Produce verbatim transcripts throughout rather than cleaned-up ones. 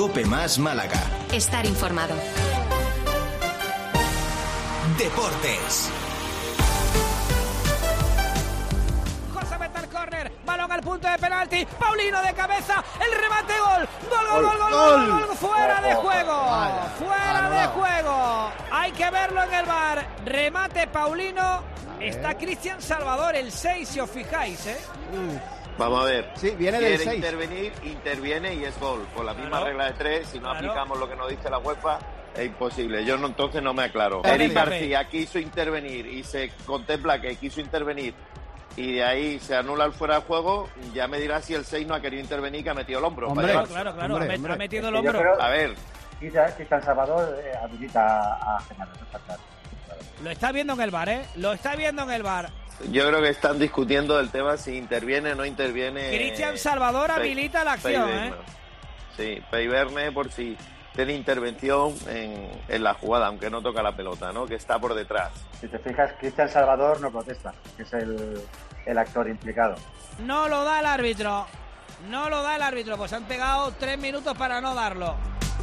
COPE Más Málaga. Estar informado. Deportes. José mete el córner, balón al punto de penalti, Paulino de cabeza, el remate, gol, gol, gol, gol, gol, gol, gol, gol, fuera de juego, fuera de juego. Hay que verlo en el V A R. Remate Paulino, está Cristian Salvador, el seis, si os fijáis, ¿eh? Vamos a ver, sí, viene del quiere seis. intervenir, interviene y es gol. Con la misma Claro. regla de tres, si no Claro. aplicamos lo que nos dice la UEFA, es imposible. Yo no, entonces no me aclaro. Dale, Eric Pepe. García quiso intervenir y se contempla que quiso intervenir y de ahí se anula el fuera de juego. Ya me dirá si el seis no ha querido intervenir, que ha metido el hombro. Hombre, para Claro, llevarse. claro, claro, Hombre, ha met- hombre. ha metido el Yo hombro. creo- A ver, Quizás que San Salvador eh, habilita a Genaro, eso está claro. Lo está viendo en el V A R, ¿eh? Lo está viendo en el V A R. yo creo que están discutiendo del tema si interviene o no interviene. Cristian Salvador Pe- habilita la acción, Peiverne. ¿eh? Sí, Peiverne por si tiene intervención en, en la jugada, aunque no toca la pelota, ¿no? Que está por detrás. Si te fijas, Cristian Salvador no protesta, que es el, el actor implicado. No lo da el árbitro. No lo da el árbitro. Pues han pegado tres minutos para no darlo.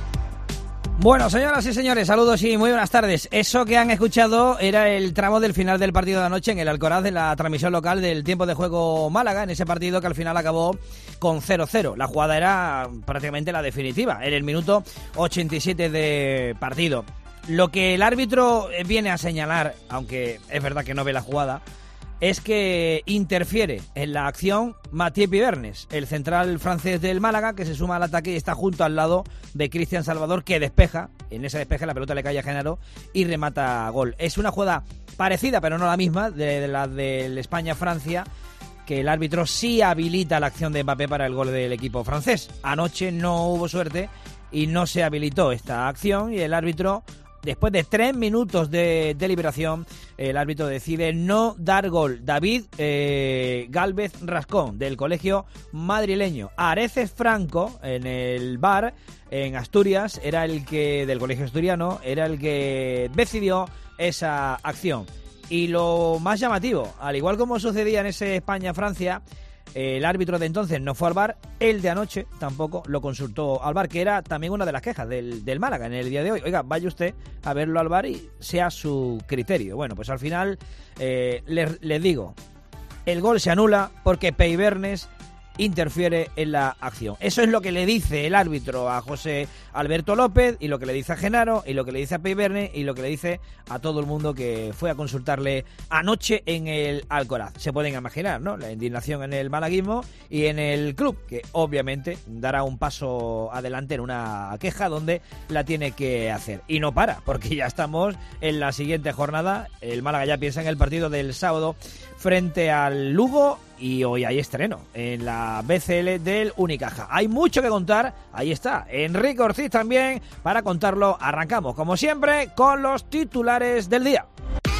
Bueno, señoras y señores, saludos y muy buenas tardes. Eso que han escuchado era el tramo del final del partido de anoche en el Alcoraz, en la transmisión local del tiempo de juego Málaga, en ese partido que al final acabó con cero cero. La jugada era prácticamente la definitiva, en el minuto ochenta y siete de partido. Lo que el árbitro viene a señalar, aunque es verdad que no ve la jugada, es que interfiere en la acción Mathieu Pivernes, el central francés del Málaga, que se suma al ataque y está junto al lado de Cristian Salvador, que despeja. En ese despeje la pelota le cae a Genaro y remata gol. Es una jugada parecida, pero no la misma, de, de la del España-Francia, que el árbitro sí habilita la acción de Mbappé para el gol del equipo francés. Anoche no hubo suerte y no se habilitó esta acción y el árbitro... Después de tres minutos de deliberación, el árbitro decide no dar gol. David eh, Gálvez Rascón, del colegio madrileño. Areces Franco, en el V A R, en Asturias, era el que, del colegio asturiano, era el que decidió esa acción. Y lo más llamativo, al igual como sucedía en ese España-Francia, el árbitro de entonces no fue al V A R, el de anoche tampoco lo consultó al V A R, que era también una de las quejas del, del Málaga en el día de hoy. Oiga, vaya usted a verlo al V A R y sea su criterio. Bueno, pues al final eh, les, les digo, el gol se anula porque Peiverne interfiere en la acción. Eso es lo que le dice el árbitro a José Alberto López y lo que le dice a Genaro y lo que le dice a Peiverne y lo que le dice a todo el mundo que fue a consultarle anoche en el Alcoraz. Se pueden imaginar, ¿no? La indignación en el malaguismo y en el club, que obviamente dará un paso adelante en una queja donde la tiene que hacer. Y no para, porque ya estamos en la siguiente jornada. El Málaga ya piensa en el partido del sábado frente al Lugo y hoy hay estreno en la B C L del Unicaja. Hay mucho que contar, ahí está Enrique Ortiz también para contarlo. Arrancamos como siempre con los titulares del día.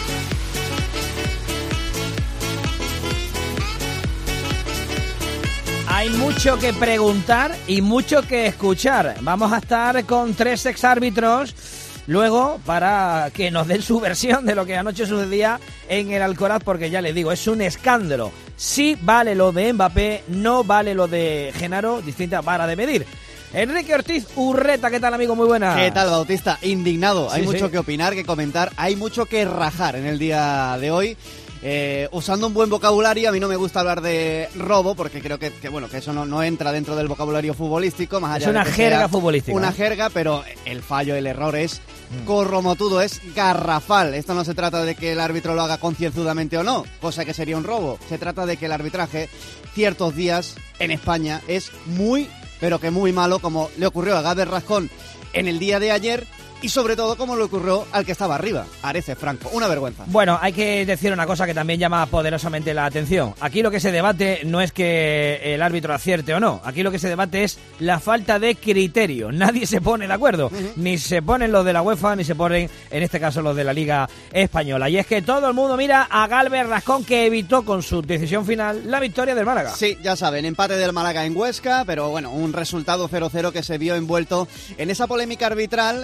Hay mucho que preguntar y mucho que escuchar. Vamos a estar con tres exárbitros luego para que nos den su versión de lo que anoche sucedía en el Alcoraz, porque ya les digo, es un escándalo. Sí vale lo de Mbappé, no vale lo de Genaro, distinta vara de medir. Enrique Ortiz Urreta, ¿qué tal, amigo? Muy buena. ¿Qué tal, Bautista? Indignado. Sí, hay mucho sí. que opinar, que comentar, hay mucho que rajar en el día de hoy. Eh, usando un buen vocabulario, a mí no me gusta hablar de robo porque creo que, que bueno que eso no, no entra dentro del vocabulario futbolístico, más allá Es una de que jerga sea futbolística. una ¿eh? jerga, pero el fallo, el error es corromotudo, es garrafal. Esto no se trata de que el árbitro lo haga concienzudamente o no, cosa que sería un robo. Se trata de que el arbitraje ciertos días en España es muy, pero que muy malo, como le ocurrió a Gálvez Rascón en el día de ayer. Y sobre todo como le ocurrió al que estaba arriba, Areces Franco. Una vergüenza. Bueno, hay que decir una cosa que también llama poderosamente la atención. Aquí lo que se debate no es que el árbitro acierte o no. Aquí lo que se debate es la falta de criterio. Nadie se pone de acuerdo. Uh-huh. Ni se ponen los de la UEFA, ni se ponen, en este caso, los de la Liga Española. Y es que todo el mundo mira a Gálvez Rascón, que evitó con su decisión final la victoria del Málaga. Sí, ya saben, empate del Málaga en Huesca, pero bueno, un resultado cero cero que se vio envuelto en esa polémica arbitral en torno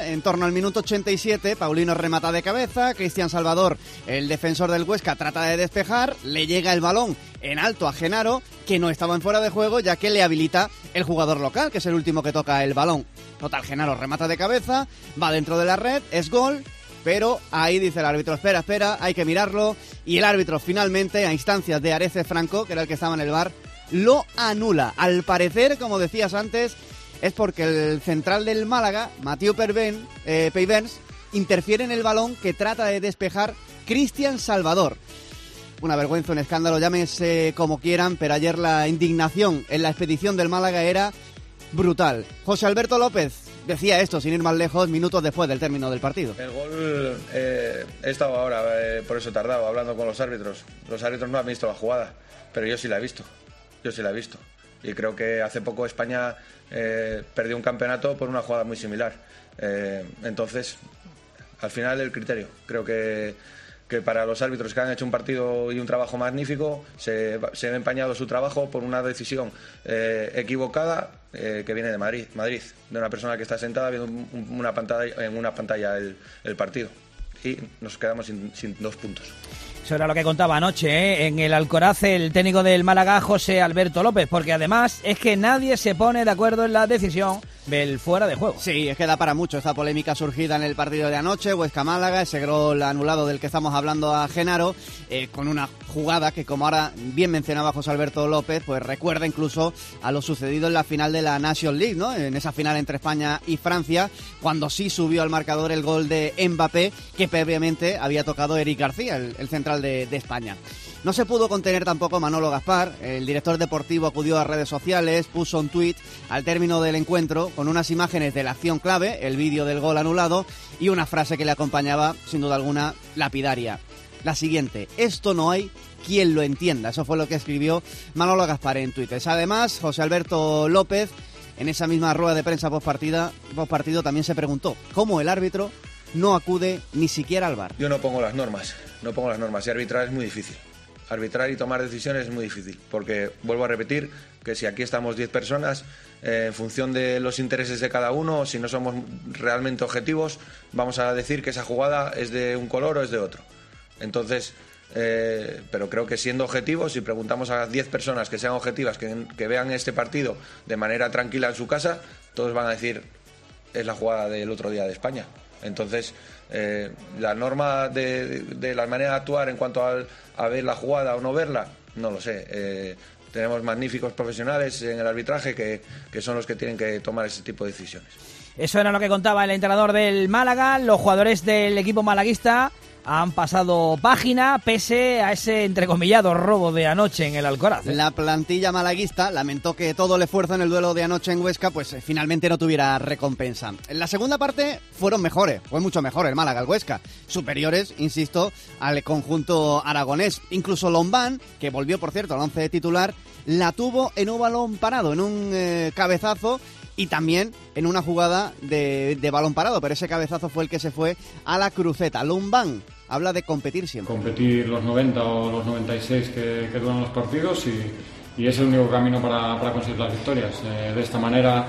torno al minuto ochenta y siete, Paulino remata de cabeza, Cristian Salvador, el defensor del Huesca, trata de despejar, le llega el balón en alto a Genaro, que no estaba en fuera de juego, ya que le habilita el jugador local, que es el último que toca el balón. Total, Genaro remata de cabeza, va dentro de la red, es gol, pero ahí dice el árbitro, espera, espera, hay que mirarlo, y el árbitro finalmente, a instancias de Arece Franco, que era el que estaba en el V A R, lo anula. Al parecer, como decías antes, es porque el central del Málaga, Mathieu Perben, eh, Peivens, interfiere en el balón que trata de despejar Cristian Salvador. Una vergüenza, un escándalo, llámense como quieran, pero ayer la indignación en la expedición del Málaga era brutal. José Alberto López decía esto, sin ir más lejos, minutos después del término del partido. El gol, eh, he estado ahora, eh, por eso he tardado, hablando con los árbitros. Los árbitros no han visto la jugada, pero yo sí la he visto, yo sí la he visto. Y creo que hace poco España eh, perdió un campeonato por una jugada muy similar. Eh, entonces, al final el criterio. Creo que, que para los árbitros que han hecho un partido y un trabajo magnífico, se, se ha empañado su trabajo por una decisión eh, equivocada eh, que viene de Madrid, Madrid, de una persona que está sentada viendo un, una pantalla, en una pantalla el, el partido. Y nos quedamos sin, sin dos puntos. Eso era lo que contaba anoche, ¿eh? En el Alcoraz el técnico del Málaga, José Alberto López, porque además es que nadie se pone de acuerdo en la decisión del fuera de juego. Sí, es que da para mucho esta polémica surgida en el partido de anoche, Huesca-Málaga, ese gol anulado del que estamos hablando a Genaro, eh, con una jugada que, como ahora bien mencionaba José Alberto López, pues recuerda incluso a lo sucedido en la final de la Nations League, ¿no? En esa final entre España y Francia, cuando sí subió al marcador el gol de Mbappé, que previamente había tocado Eric García, el, el central de, de España. No se pudo contener tampoco Manolo Gaspar, el director deportivo acudió a redes sociales, puso un tuit al término del encuentro con unas imágenes de la acción clave, el vídeo del gol anulado y una frase que le acompañaba, sin duda alguna, lapidaria. La siguiente: esto no hay quien lo entienda. Eso fue lo que escribió Manolo Gaspar en Twitter. Además, José Alberto López, en esa misma rueda de prensa postpartida, postpartido, también se preguntó cómo el árbitro no acude ni siquiera al V A R. Yo no pongo las normas, no pongo las normas y arbitrar es muy difícil. Arbitrar y tomar decisiones es muy difícil, porque vuelvo a repetir que si aquí estamos diez personas, eh, en función de los intereses de cada uno, si no somos realmente objetivos, vamos a decir que esa jugada es de un color o es de otro. Entonces, eh, pero creo que siendo objetivos, si preguntamos a diez personas que sean objetivas, que, que vean este partido de manera tranquila en su casa, todos van a decir es la jugada del otro día de España. Entonces, eh, la norma de, de, de la manera de actuar en cuanto al, a ver la jugada o no verla, no lo sé. Eh, tenemos magníficos profesionales en el arbitraje que, que son los que tienen que tomar ese tipo de decisiones. Eso era lo que contaba el entrenador del Málaga. Los jugadores del equipo malaguista han pasado página pese a ese entrecomillado robo de anoche en el Alcoraz, ¿eh? La plantilla malaguista lamentó que todo el esfuerzo en el duelo de anoche en Huesca pues finalmente no tuviera recompensa. En la segunda parte fueron mejores, fue mucho mejor el Málaga al Huesca, superiores, insisto, al conjunto aragonés. Incluso Lombán, que volvió por cierto al once titular, la tuvo en un balón parado, en un eh, cabezazo, y también en una jugada de, de balón parado, pero ese cabezazo fue el que se fue a la cruceta. Lombán habla de competir siempre. Competir los noventa o los noventa y seis que, que duran los partidos y, y es el único camino para, para conseguir las victorias. Eh, de esta manera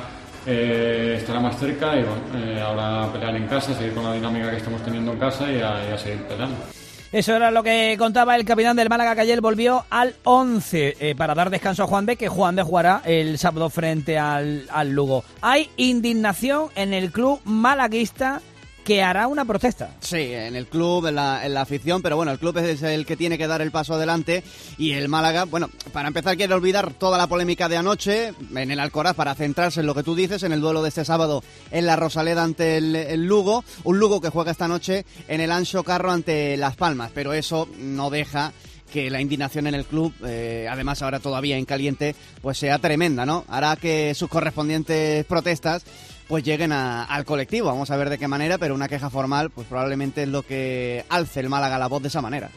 eh, estará más cerca y bueno, eh, ahora pelear en casa, seguir con la dinámica que estamos teniendo en casa y a, y a seguir peleando. Eso era lo que contaba el capitán del Málaga, que ayer volvió al once eh, para dar descanso a Juan de, que Juan de jugará el sábado frente al, al Lugo. Hay indignación en el club malaguista, que hará una protesta. Sí, en el club, en la, en la afición, pero bueno, el club es el que tiene que dar el paso adelante y el Málaga, bueno, para empezar quiere olvidar toda la polémica de anoche en el Alcoraz para centrarse en lo que tú dices, en el duelo de este sábado en la Rosaleda ante el, el Lugo, un Lugo que juega esta noche en el Anxo Carro ante Las Palmas, pero eso no deja que la indignación en el club, eh, además ahora todavía en caliente, pues sea tremenda, ¿no? Hará que sus correspondientes protestas pues lleguen a, al colectivo. Vamos a ver de qué manera, pero una queja formal pues probablemente es lo que alce el Málaga la voz de esa manera.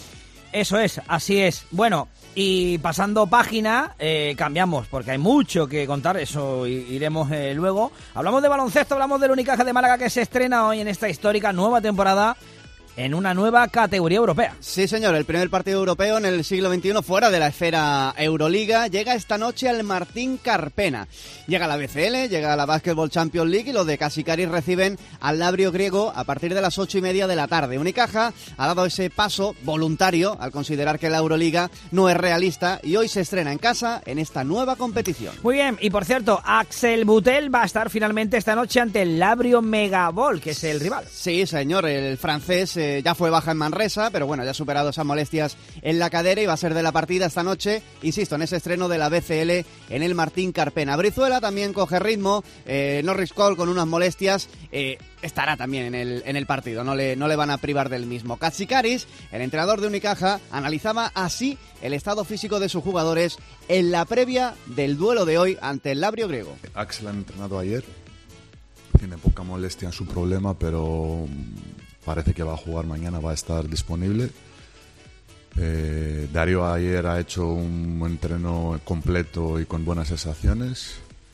Eso es, así es. Bueno, y pasando página, eh, cambiamos, porque hay mucho que contar, eso iremos eh, luego. Hablamos de baloncesto, hablamos del Unicaja de Málaga, que se estrena hoy en esta histórica nueva temporada en una nueva categoría europea. Sí, señor, el primer partido europeo en el siglo veintiuno fuera de la esfera Euroliga llega esta noche al Martín Carpena. Llega la B C L, llega la Basketball Champions League y los de Casicáris reciben al Labrio griego a partir de las ocho y media de la tarde. Unicaja ha dado ese paso voluntario al considerar que la Euroliga no es realista y hoy se estrena en casa en esta nueva competición. Muy bien, y por cierto, Axel Butel va a estar finalmente esta noche ante el Labrio Megabol, que es el rival. Sí, señor, el francés eh, ya fue baja en Manresa, pero bueno, ya ha superado esas molestias en la cadera y va a ser de la partida esta noche, insisto, en ese estreno de la B C L en el Martín Carpena. Brizuela también coge ritmo, eh, Norris Cole con unas molestias, eh, estará también en el, en el partido, no le, no le van a privar del mismo. Katsikaris, el entrenador de Unicaja, analizaba así el estado físico de sus jugadores en la previa del duelo de hoy ante el Labrio griego. Axel ha entrenado ayer, tiene poca molestia en su problema, pero parece que va a jugar mañana, va a estar disponible. Eh, Dario ayer ha hecho un entreno completo y con buenas sensaciones.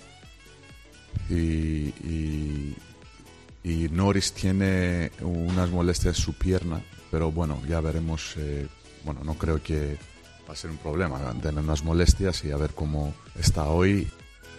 Y, y, y Norris tiene unas molestias en su pierna, pero bueno, ya veremos. Eh, bueno, no creo que va a ser un problema tener unas molestias y a ver cómo está hoy.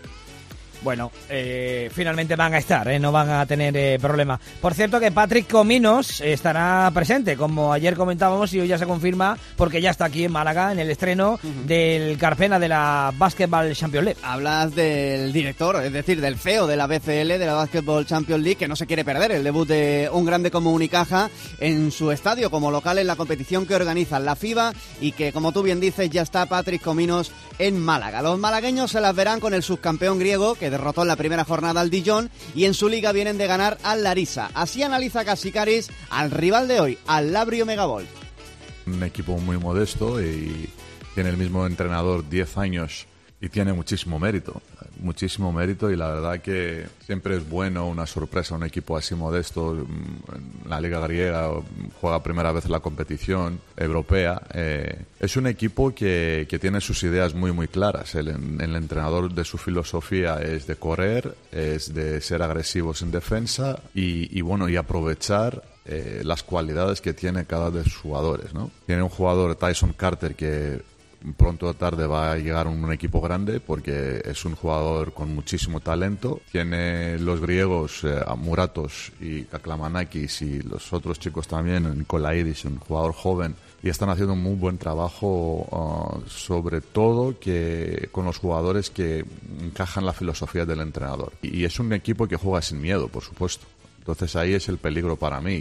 Bueno, eh, finalmente van a estar, ¿eh? No van a tener eh, problema. Por cierto que Patrick Cominos estará presente, como ayer comentábamos y hoy ya se confirma, porque ya está aquí en Málaga en el estreno uh-huh. del Carpena de la Basketball Champions League. Hablas del director, es decir, del C E O de la B C L, de la Basketball Champions League, que no se quiere perder el debut de un grande como Unicaja en su estadio como local en la competición que organiza la FIBA y que, como tú bien dices, ya está Patrick Cominos en Málaga. Los malagueños se las verán con el subcampeón griego, que derrotó en la primera jornada al Dijon, y en su liga vienen de ganar al Larissa. Así analiza Casicáris al rival de hoy, al Labrio Megabol. Un equipo muy modesto y tiene el mismo entrenador diez años y tiene muchísimo mérito, muchísimo mérito y la verdad que siempre es bueno una sorpresa, un equipo así modesto en la Liga Griega, juega primera vez en la competición europea. Eh, es un equipo que, que tiene sus ideas muy muy claras. El, el entrenador de su filosofía es de correr, es de ser agresivos en defensa y, y bueno, y aprovechar eh, las cualidades que tiene cada de sus jugadores, ¿no? Tiene un jugador, Tyson Carter, que pronto o tarde va a llegar a un equipo grande porque es un jugador con muchísimo talento. Tiene los griegos, eh, Muratos y Kaklamanakis y los otros chicos también, Nikolaidis, un jugador joven, y están haciendo un muy buen trabajo, uh, sobre todo que con los jugadores que encajan la filosofía del entrenador. Y es un equipo que juega sin miedo, por supuesto. Entonces ahí es el peligro para mí.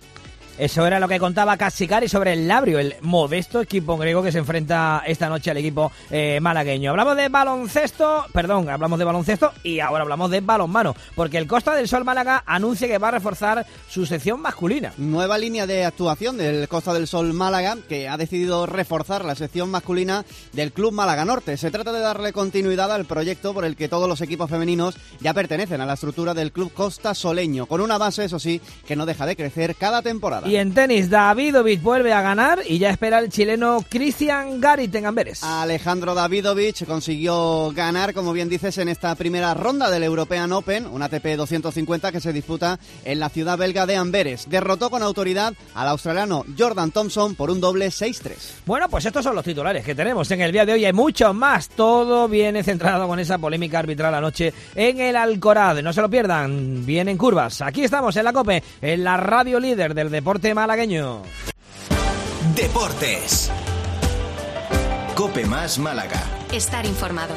Eso era lo que contaba Casicari sobre el Labrio, el modesto equipo griego que se enfrenta esta noche al equipo eh, malagueño. Hablamos de baloncesto, perdón, hablamos de baloncesto y ahora hablamos de balonmano, porque el Costa del Sol Málaga anuncia que va a reforzar su sección masculina. Nueva línea de actuación del Costa del Sol Málaga, que ha decidido reforzar la sección masculina del Club Málaga Norte. Se trata de darle continuidad al proyecto por el que todos los equipos femeninos ya pertenecen a la estructura del Club Costa Soleño, con una base, eso sí, que no deja de crecer cada temporada. Y en tenis, Davidovich vuelve a ganar y ya espera el chileno Cristian Garit en Amberes. Alejandro Davidovich consiguió ganar, como bien dices, en esta primera ronda del European Open, un A T P doscientos cincuenta que se disputa en la ciudad belga de Amberes. Derrotó con autoridad al australiano Jordan Thompson por un doble seis tres. Bueno, pues estos son los titulares que tenemos en el día de hoy. Hay muchos más. Todo viene centrado con esa polémica arbitral anoche en el Alcoraz. No se lo pierdan. Vienen curvas. Aquí estamos en la COPE, en la radio líder del deporte malagueño. Deportes. COPE más Málaga. Estar informado.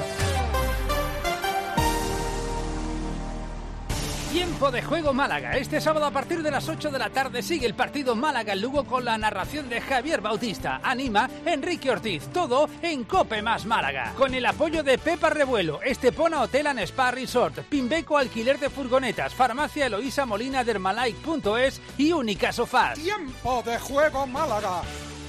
Tiempo de juego Málaga. Este sábado a partir de las ocho de la tarde sigue el partido Málaga-Lugo con la narración de Javier Bautista. Anima Enrique Ortiz. Todo en COPE más Málaga. Con el apoyo de Pepa Revuelo, Estepona Hotel and Spa Resort, Pimbeco Alquiler de Furgonetas, Farmacia Eloísa Molina de Hermalike punto es y Única Sofás. Tiempo de juego Málaga.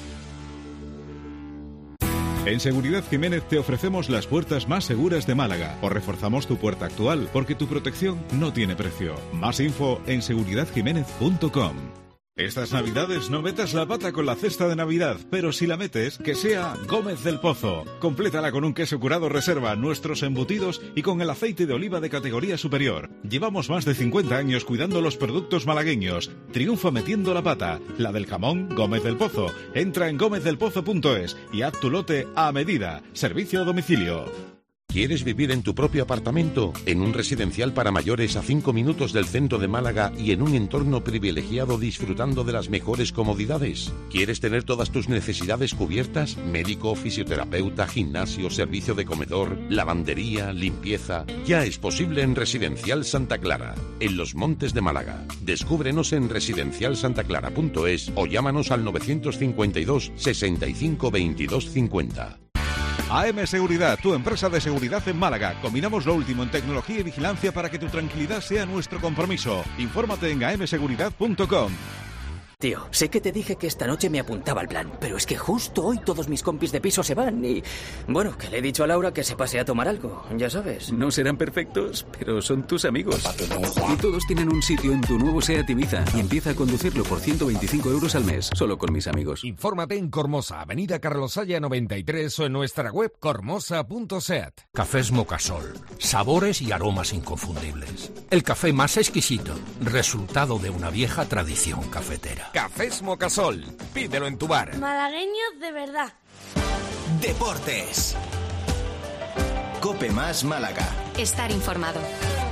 En Seguridad Jiménez te ofrecemos las puertas más seguras de Málaga. O reforzamos tu puerta actual porque tu protección no tiene precio. Más info en seguridad jiménez punto com. Estas navidades no metas la pata con la cesta de Navidad, pero si la metes, que sea Gómez del Pozo. Complétala con un queso curado reserva, nuestros embutidos y con el aceite de oliva de categoría superior. Llevamos más de cincuenta años cuidando los productos malagueños. Triunfa metiendo la pata. La del jamón, Gómez del Pozo. Entra en gómez del pozo punto es y haz tu lote a medida. Servicio a domicilio. ¿Quieres vivir en tu propio apartamento? En un residencial para mayores a cinco minutos del centro de Málaga y en un entorno privilegiado disfrutando de las mejores comodidades. ¿Quieres tener todas tus necesidades cubiertas? Médico, fisioterapeuta, gimnasio, servicio de comedor, lavandería, limpieza. Ya es posible en Residencial Santa Clara, en Los Montes de Málaga. Descúbrenos en residencial santa clara punto es o llámanos al novecientos cincuenta y dos, sesenta y cinco, veintidós cincuenta. A M Seguridad, tu empresa de seguridad en Málaga. Combinamos lo último en tecnología y vigilancia para que tu tranquilidad sea nuestro compromiso. Infórmate en a m seguridad punto com. Tío, sé que te dije que esta noche me apuntaba al plan, pero es que justo hoy todos mis compis de piso se van y... Bueno, que le he dicho a Laura que se pase a tomar algo, ya sabes. No serán perfectos, pero son tus amigos. Y todos tienen un sitio en tu nuevo SEAT Ibiza y empieza a conducirlo por ciento veinticinco euros al mes, solo con mis amigos. Infórmate en Cormosa, Avenida Carlos Haya noventa y tres o en nuestra web cormosa punto seat. Cafés Mocasol, sabores y aromas inconfundibles. El café más exquisito, resultado de una vieja tradición cafetera. Cafés Mocasol, pídelo en tu bar. Malagueños de verdad. Deportes. Cope Más Málaga. Estar informado.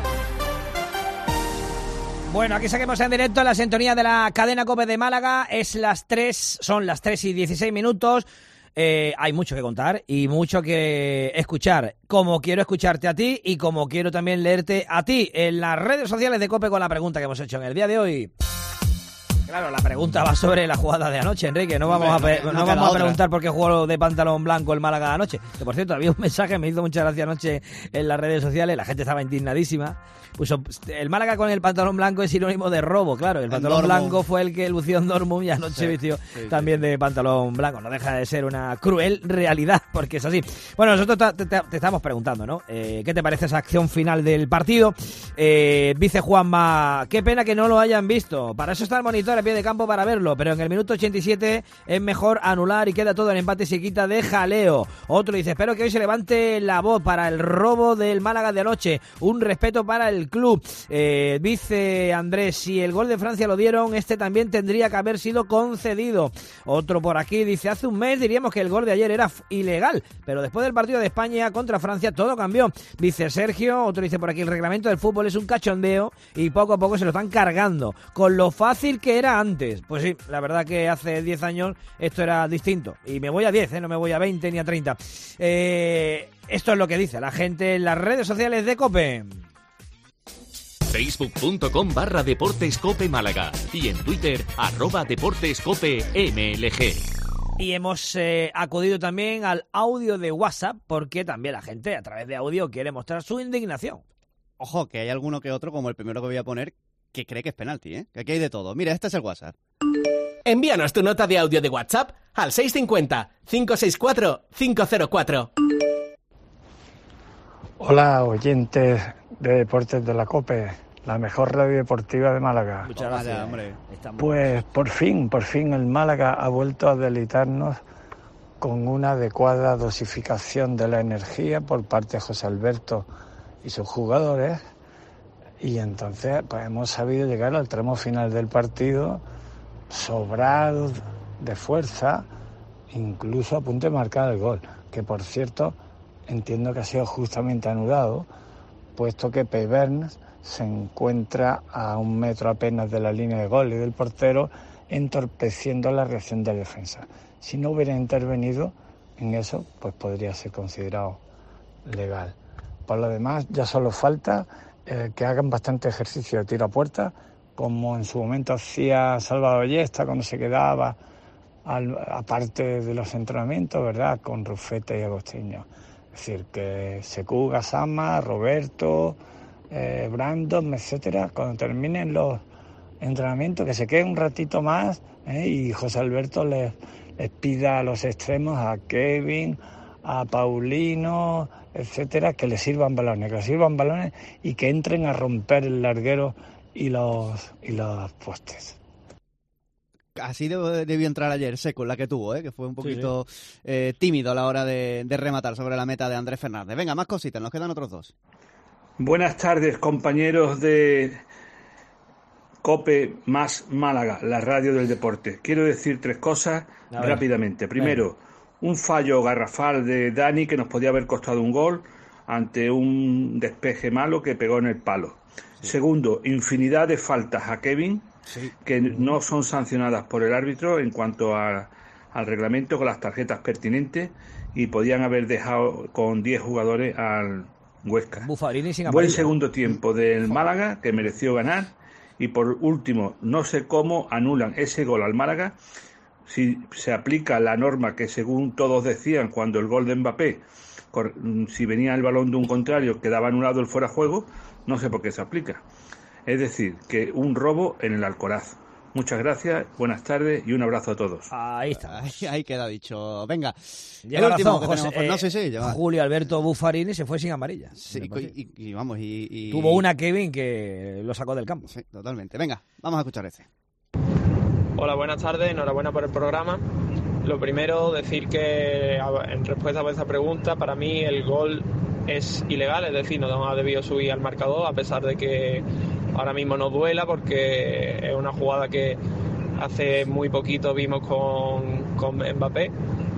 Bueno, aquí seguimos en directo en la sintonía de la cadena COPE de Málaga. Es las tres, son las tres y dieciséis minutos. Eh, hay mucho que contar y mucho que escuchar, como quiero escucharte a ti y como quiero también leerte a ti en las redes sociales de COPE con la pregunta que hemos hecho en el día de hoy. Claro, la pregunta va sobre la jugada de anoche, Enrique. No vamos a, pe- no, no vamos a preguntar por qué jugó de pantalón blanco el Málaga anoche. Que, por cierto, había un mensaje que me hizo mucha gracia anoche en las redes sociales. La gente estaba indignadísima. Puso, el Málaga con el pantalón blanco es sinónimo de robo, claro. El pantalón blanco fue el que lució en Dortmund y anoche sí, vistió sí, también sí. de pantalón blanco. No deja de ser una cruel realidad, porque es así. Bueno, nosotros te, te, te estamos preguntando, ¿no? Eh, ¿Qué te parece esa acción final del partido? Eh, dice Juanma, qué pena que no lo hayan visto. Para eso está el monitor a pie de campo para verlo, pero en el minuto ochenta y siete es mejor anular y queda todo en empate y se quita de jaleo. Otro dice, espero que hoy se levante la voz para el robo del Málaga de anoche. Un respeto para el club. Eh, dice Andrés, si el gol de Francia lo dieron, este también tendría que haber sido concedido. Otro por aquí dice, hace un mes diríamos que el gol de ayer era ilegal, pero después del partido de España contra Francia todo cambió. Dice Sergio, otro dice por aquí, el reglamento del fútbol es un cachondeo y poco a poco se lo están cargando, con lo fácil que era antes. Pues sí, la verdad que hace diez años esto era distinto. Y me voy a diez, ¿eh? No me voy a veinte ni a treinta. Eh, esto es lo que dice la gente en las redes sociales de COPE. facebook punto com barra Deportes Cope Málaga y en Twitter arroba Deportes Cope M L G. Y hemos eh, acudido también al audio de WhatsApp porque también la gente a través de audio quiere mostrar su indignación. Ojo, que hay alguno que otro, como el primero que voy a poner, que cree que es penalti, ¿eh? Que aquí hay de todo. Mira, este es el WhatsApp. Envíanos tu nota de audio de WhatsApp al seis cinco cero, cinco seis cuatro, cinco cero cuatro. Hola, oyentes de Deportes de la COPE, la mejor radio deportiva de Málaga. Muchas gracias, hombre. Pues por fin, por fin el Málaga ha vuelto a deleitarnos con una adecuada dosificación de la energía por parte de José Alberto y sus jugadores. Y entonces pues hemos sabido llegar al tramo final del partido sobrados de fuerza, incluso a punto de marcar el gol, que por cierto entiendo que ha sido justamente anulado, puesto que Peybernes se encuentra a un metro apenas de la línea de gol y del portero, entorpeciendo la reacción de la defensa. Si no hubiera intervenido en eso, pues podría ser considerado legal. Por lo demás, ya solo falta eh, que hagan bastante ejercicio de tiro a puerta, como en su momento hacía Salvador Ballesta cuando se quedaba al, aparte de los entrenamientos, ¿verdad?, con Rufete y Agostinho. Es decir, que Sekou, Gassama, Roberto, eh, Brandon, etcétera, cuando terminen los entrenamientos, que se queden un ratito más, ¿eh? Y José Alberto les, les pida a los extremos, a Kevin, a Paulino, etcétera, que les sirvan balones, que les sirvan balones y que entren a romper el larguero y los, y los postes. así debió entrar ayer Seco, la que tuvo, ¿eh? Que fue un poquito sí, sí. Eh, tímido a la hora de, de rematar sobre la meta de Andrés Fernández. Venga, más cositas, nos quedan otros dos. Buenas tardes, compañeros de COPE más Málaga, la radio del deporte. Quiero decir tres cosas rápidamente. Primero, un fallo garrafal de Dani que nos podía haber costado un gol ante un despeje malo que pegó en el palo. Sí. Segundo, infinidad de faltas a Kevin sí. que no son sancionadas por el árbitro en cuanto a, al reglamento con las tarjetas pertinentes y podían haber dejado con diez jugadores al Huesca. Buffarini sin Buen segundo tiempo del Málaga que mereció ganar y por último, no sé cómo anulan ese gol al Málaga si se aplica la norma que según todos decían cuando el gol de Mbappé, si venía el balón de un contrario quedaba anulado el fuera de juego, no sé por qué se aplica. Es decir, que un robo en el Alcoraz. Muchas gracias, buenas tardes y un abrazo a todos. Ahí está. Ahí, ahí queda dicho. Venga, lleva el último razón, que José, tenemos. eh, no sé si lleva. Julio Alberto Buffarini se fue sin amarilla. Sí, y, y, y vamos, y, y... Tuvo una Kevin que lo sacó del campo. Sí, totalmente. Venga, vamos a escuchar ese. Hola, buenas tardes, enhorabuena por el programa. Lo primero, decir que en respuesta a esa pregunta, para mí el gol es ilegal, es decir, no ha debido subir al marcador, a pesar de que ahora mismo nos duela, porque es una jugada que hace muy poquito vimos con, con Mbappé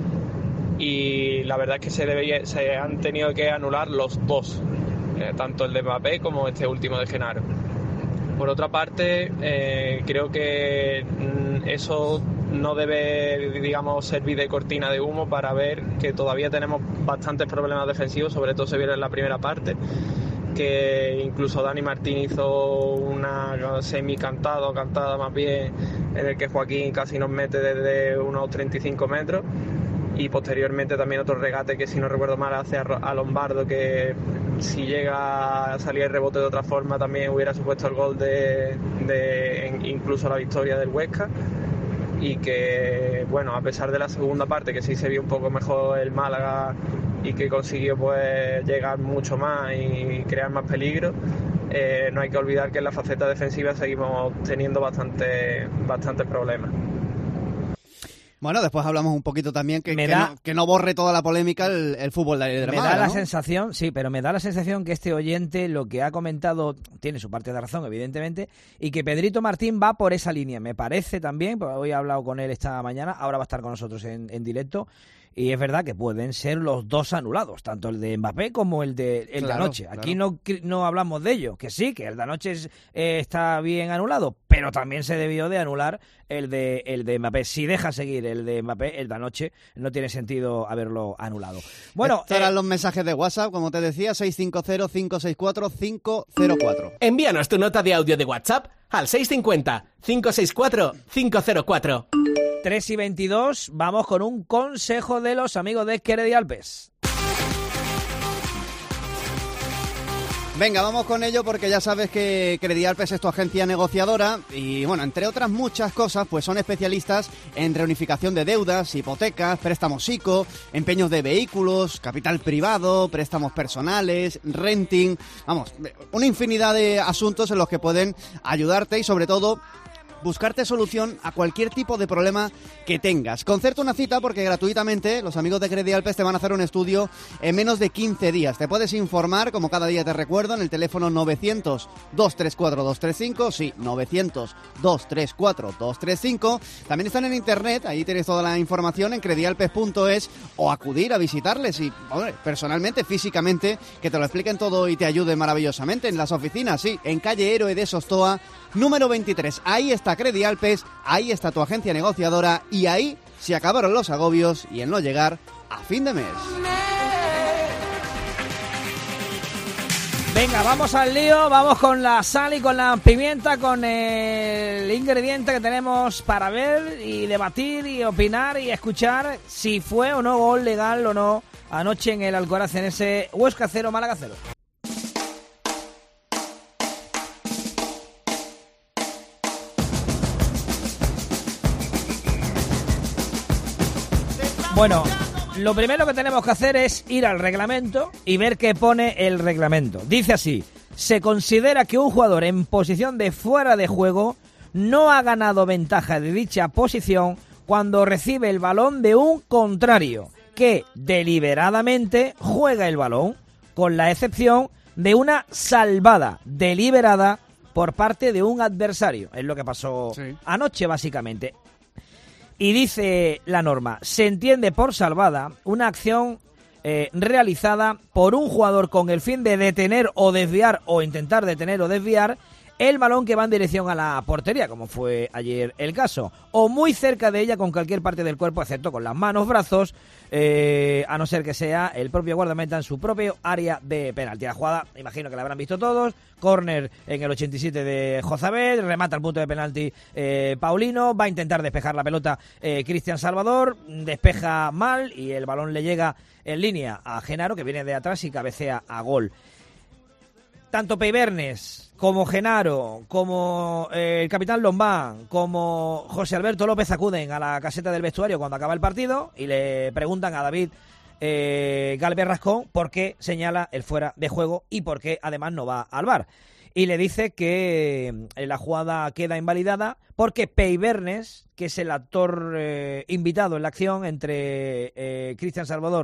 y la verdad es que se, debe, se han tenido que anular los dos, eh, tanto el de Mbappé como este último de Genaro. Por otra parte, eh, creo que mm, eso no debe, digamos, servir de cortina de humo para ver que todavía tenemos bastantes problemas defensivos, sobre todo se vieron en la primera parte, que incluso Dani Martín hizo una semi cantada o cantada más bien, en el que Joaquín casi nos mete desde unos treinta y cinco metros, y posteriormente también otro regate que, si no recuerdo mal, hace a Lombardo, que si llega a salir el rebote de otra forma también hubiera supuesto el gol de, de incluso la victoria del Huesca. Y que, bueno, a pesar de la segunda parte, que sí se vio un poco mejor el Málaga y que consiguió pues llegar mucho más y crear más peligro, eh, no hay que olvidar que en la faceta defensiva seguimos teniendo bastante, bastantes problemas. Bueno, después hablamos un poquito también que, Me que, da- no, que no borre toda la polémica el, el fútbol de, de Me Málaga, da la ¿no? sensación, sí, pero me da la sensación que este oyente lo que ha comentado tiene su parte de razón, evidentemente, y que Pedrito Martín va por esa línea. Me parece también, porque hoy he hablado con él esta mañana, ahora va a estar con nosotros en, en directo, y es verdad que pueden ser los dos anulados, tanto el de Mbappé como el de, el de Claro, anoche. claro. Aquí no, cri- no hablamos de ello, que sí, que el de anoche es- eh, está bien anulado, pero también se debió de anular el de, el de Mbappé. Si deja seguir el de Mbappé, el de anoche, no tiene sentido haberlo anulado. Bueno, Estos eran los mensajes de WhatsApp, como te decía, seis cinco cero, cinco seis cuatro, cinco cero cuatro. Envíanos tu nota de audio de WhatsApp al seis cinco cero, cinco seis cuatro, cinco cero cuatro. tres y veintidós, vamos con un consejo de los amigos de Queredi Alpes. Venga, vamos con ello porque ya sabes que Credialpes es tu agencia negociadora y, bueno, entre otras muchas cosas, pues son especialistas en reunificación de deudas, hipotecas, préstamos ICO, empeños de vehículos, capital privado, préstamos personales, renting, vamos, una infinidad de asuntos en los que pueden ayudarte y, sobre todo, buscarte solución a cualquier tipo de problema que tengas. Concerta una cita porque gratuitamente los amigos de Credialpes te van a hacer un estudio en menos de quince días. Te puedes informar, como cada día te recuerdo, en el teléfono novecientos, dos tres cuatro, dos tres cinco, sí, novecientos, dos tres cuatro, dos tres cinco. También están en internet, ahí tienes toda la información en credialpes punto es o acudir a visitarles y, hombre, personalmente, físicamente, que te lo expliquen todo y te ayuden maravillosamente en las oficinas, sí, en calle Héroe de Sostoa, número veintitrés. Ahí está Credialpes, ahí está tu agencia negociadora y ahí se acabaron los agobios y el no llegar a fin de mes. Venga, vamos al lío, vamos con la sal y con la pimienta, con el ingrediente que tenemos para ver y debatir y opinar y escuchar si fue o no gol legal o no anoche en el Alcoraz, en ese Huesca cero, Málaga cero. Bueno, lo primero que tenemos que hacer es ir al reglamento y ver qué pone el reglamento. Dice así: se considera que un jugador en posición de fuera de juego no ha ganado ventaja de dicha posición cuando recibe el balón de un contrario, que deliberadamente juega el balón, con la excepción de una salvada deliberada por parte de un adversario. Es lo que pasó sí. anoche, básicamente. Y dice la norma, se entiende por salvada una acción eh, realizada por un jugador con el fin de detener o desviar o intentar detener o desviar el balón que va en dirección a la portería, como fue ayer el caso, o muy cerca de ella con cualquier parte del cuerpo, excepto con las manos, brazos, eh, a no ser que sea el propio guardameta en su propio área de penalti. La jugada, imagino que la habrán visto todos, córner en el ochenta y siete de Jozabed, remata al punto de penalti eh, Paulino, va a intentar despejar la pelota eh, Cristian Salvador, despeja mal y el balón le llega en línea a Genaro, que viene de atrás y cabecea a gol. Tanto Peibernes como Genaro, como eh, el capitán Lombán, como José Alberto López acuden a la caseta del vestuario cuando acaba el partido y le preguntan a David eh, Galvez Rascón por qué señala el fuera de juego y por qué además no va al V A R. Y le dice que eh, la jugada queda invalidada porque Peibernes, que es el actor eh, invitado en la acción entre eh, Cristian Salvador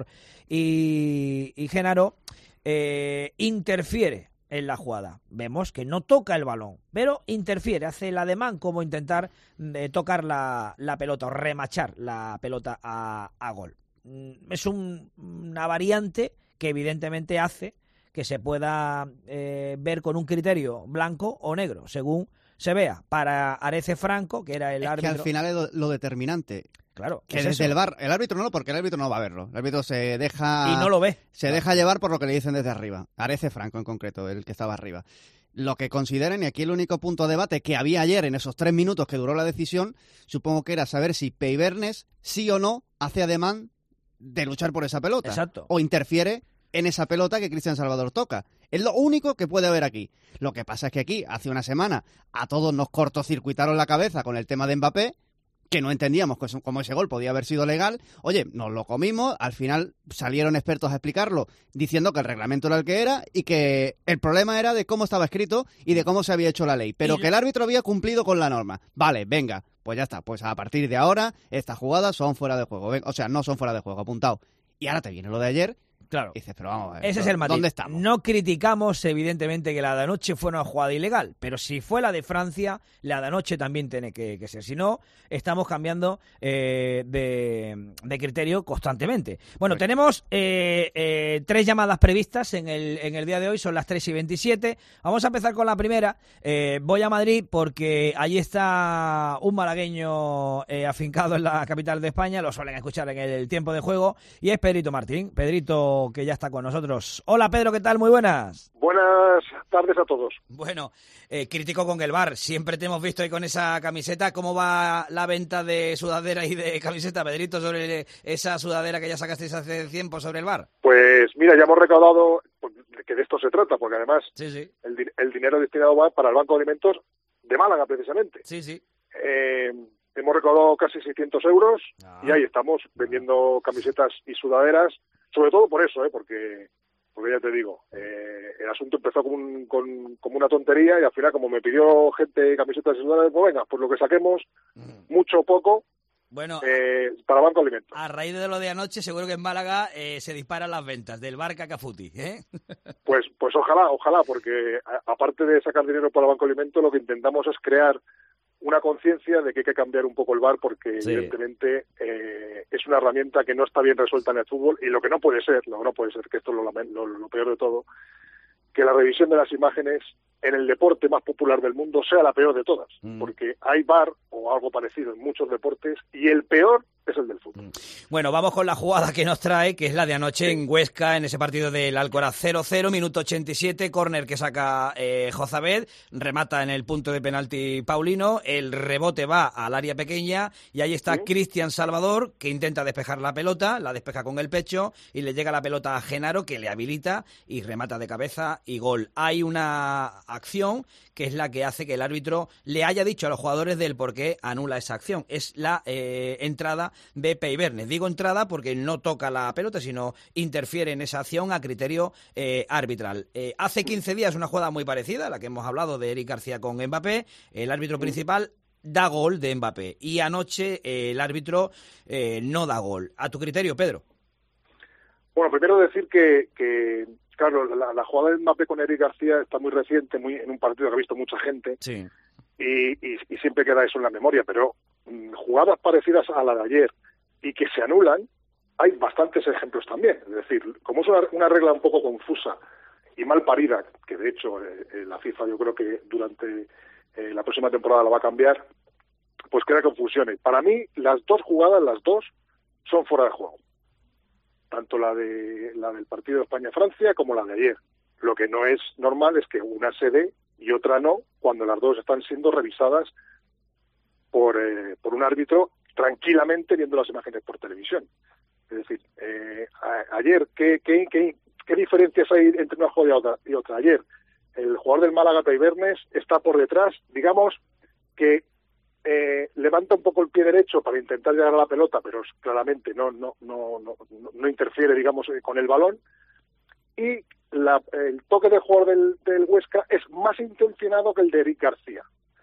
y, y Genaro, eh, interfiere en la jugada. Vemos que no toca el balón, pero interfiere, hace el ademán como intentar eh, tocar la, la pelota o remachar la pelota a, a gol. Es un, una variante que evidentemente hace que se pueda eh, ver con un criterio blanco o negro, según se vea. Para Arece Franco, que era el es árbitro... que al final es lo, lo determinante. Claro. Que desde el V A R, el árbitro no, porque el árbitro no va a verlo. El árbitro se deja... Y no lo ve. Se deja llevar por lo que le dicen desde arriba. Arece Franco en concreto, el que estaba arriba. Lo que consideren, y aquí el único punto de debate que había ayer en esos tres minutos que duró la decisión, supongo que era saber si Peibernes sí o no hace ademán de luchar por esa pelota. Exacto. O interfiere en esa pelota que Cristian Salvador toca. Es lo único que puede haber aquí. Lo que pasa es que aquí, hace una semana, a todos nos cortocircuitaron la cabeza con el tema de Mbappé, que no entendíamos cómo ese gol podía haber sido legal. Oye, nos lo comimos, al final salieron expertos a explicarlo diciendo que el reglamento era el que era y que el problema era de cómo estaba escrito y de cómo se había hecho la ley, pero que el árbitro había cumplido con la norma. Vale, venga, pues ya está, pues a partir de ahora estas jugadas son fuera de juego, o sea, no son fuera de juego, apuntado. Y ahora te viene lo de ayer. Claro. Dices, pero vamos a ver, ese es el matiz. ¿Dónde estamos? No criticamos, evidentemente, que la de anoche fue una jugada ilegal, pero si fue la de Francia, la de anoche también tiene que, que ser. Si no, estamos cambiando eh, de, de criterio constantemente. Bueno, sí. tenemos eh, eh, tres llamadas previstas en el, en el día de hoy, son las tres y veintisiete. Vamos a empezar con la primera. Eh, voy a Madrid porque allí está un malagueño eh, afincado en la capital de España, lo suelen escuchar en el tiempo de juego, y es Pedrito Martín. Pedrito, que ya está con nosotros. Hola Pedro, ¿qué tal? Muy buenas. Buenas tardes a todos. Bueno, eh, crítico con el V A R, siempre te hemos visto ahí con esa camiseta. ¿Cómo va la venta de sudadera y de camiseta, Pedrito, sobre esa sudadera que ya sacasteis hace tiempo sobre el V A R? Pues mira, ya hemos recaudado, que de esto se trata, porque además sí, sí. El, el dinero destinado va para el Banco de Alimentos de Málaga, precisamente. Sí, sí. Eh, hemos recaudado casi seiscientos euros ah. y ahí estamos vendiendo camisetas y sudaderas. Sobre todo por eso, ¿eh? porque porque ya te digo, eh, el asunto empezó como, un, con, como una tontería y al final, como me pidió gente camisetas y sudaderas, pues venga, pues lo que saquemos, mm. mucho o poco, bueno, eh, para Banco Alimentos. A raíz de lo de anoche, seguro que en Málaga eh, se disparan las ventas del bar Cacafuti, ¿eh? Pues, pues ojalá, ojalá, porque a, aparte de sacar dinero para Banco Alimentos, lo que intentamos es crear una conciencia de que hay que cambiar un poco el V A R porque sí. evidentemente eh, es una herramienta que no está bien resuelta en el fútbol y lo que no puede ser, lo que no puede ser, que esto es lo, lo, lo peor de todo, que la revisión de las imágenes en el deporte más popular del mundo sea la peor de todas, mm. porque hay V A R o algo parecido en muchos deportes y el peor es el del fútbol. Bueno, vamos con la jugada que nos trae, que es la de anoche sí. en Huesca, en ese partido del Alcoraz cero cero, minuto ochenta y siete, córner que saca eh, Jozabed, remata en el punto de penalti Paulino, el rebote va al área pequeña y ahí está ¿Sí? Cristian Salvador, que intenta despejar la pelota, la despeja con el pecho y le llega la pelota a Genaro, que le habilita y remata de cabeza y gol. Hay una acción que es la que hace que el árbitro le haya dicho a los jugadores del por qué anula esa acción. Es la eh, entrada de Peibernes. Digo entrada porque no toca la pelota, sino interfiere en esa acción a criterio eh, arbitral. Eh, hace quince días una jugada muy parecida, la que hemos hablado de Eric García con Mbappé, el árbitro principal da gol de Mbappé y anoche eh, el árbitro eh, no da gol. ¿A tu criterio, Pedro? Bueno, primero decir que, que claro, la, la jugada de Mbappé con Eric García está muy reciente, muy en un partido que ha visto mucha gente, sí. y, y, y siempre queda eso en la memoria, pero mmm, jugadas parecidas a la de ayer y que se anulan, hay bastantes ejemplos también. Es decir, como es una, una regla un poco confusa y mal parida, que de hecho eh, la FIFA yo creo que durante eh, la próxima temporada la va a cambiar, pues crea confusiones. Para mí, las dos jugadas, las dos, son fuera de juego. Tanto la de la del partido de España-Francia como la de ayer. Lo que no es normal es que una se dé y otra no, cuando las dos están siendo revisadas por, eh, por un árbitro tranquilamente viendo las imágenes por televisión. Es decir, eh, a, ayer, ¿qué, qué, qué, ¿qué diferencias hay entre una jugada y otra, y otra? Ayer, el jugador del Málaga, Peibernes, está por detrás, digamos que Eh, levanta un poco el pie derecho para intentar llegar a la pelota, pero claramente no no no no, no interfiere, digamos, con el balón. Y la, el toque de jugador del, del Huesca es más intencionado que el de Eric García.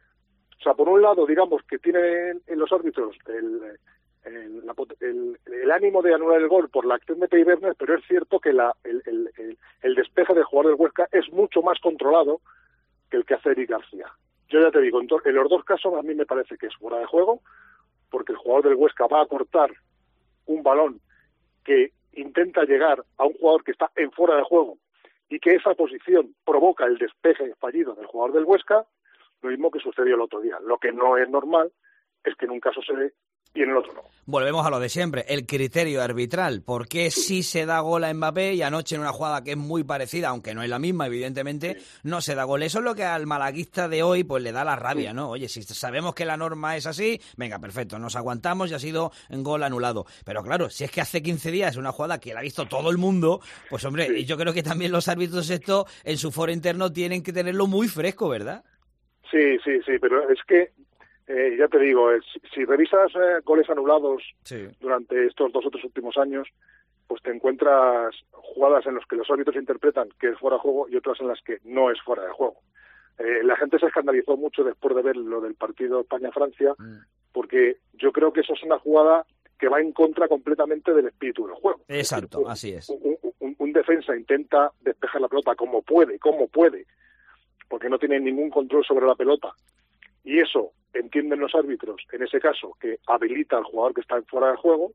O sea, por un lado, digamos que tienen en los árbitros el, el, la, el, el ánimo de anular el gol por la acción de Peibernes, pero es cierto que la, el, el, el, el despeje del jugador del Huesca es mucho más controlado que el que hace Eric García. Yo ya te digo, en, en los dos casos a mí me parece que es fuera de juego, porque el jugador del Huesca va a cortar un balón que intenta llegar a un jugador que está en fuera de juego y que esa posición provoca el despeje fallido del jugador del Huesca, lo mismo que sucedió el otro día. Lo que no es normal es que en un caso se dé y en el otro no. Volvemos a lo de siempre, el criterio arbitral. ¿Por qué sí se da gol a Mbappé y anoche en una jugada que es muy parecida, aunque no es la misma, evidentemente, sí, no se da gol? Eso es lo que al malaguista de hoy pues le da la rabia, ¿no? Oye, si sabemos que la norma es así, venga, perfecto, nos aguantamos y ha sido un gol anulado. Pero claro, si es que hace quince días una jugada que la ha visto todo el mundo, pues hombre, sí, yo creo que también los árbitros esto en su foro interno tienen que tenerlo muy fresco, ¿verdad? Sí, sí, sí, pero es que Eh, ya te digo, eh, si, si revisas eh, goles anulados sí. durante estos dos o tres últimos años, pues te encuentras jugadas en las que los árbitros interpretan que es fuera de juego y otras en las que no es fuera de juego. Eh, la gente se escandalizó mucho después de ver lo del partido España-Francia, mm. porque yo creo que eso es una jugada que va en contra completamente del espíritu del juego. Exacto, es decir, así es. Un, un, un defensa intenta despejar la pelota como puede, como puede, porque no tiene ningún control sobre la pelota. Y eso entienden los árbitros, en ese caso, que habilita al jugador que está en fuera de juego,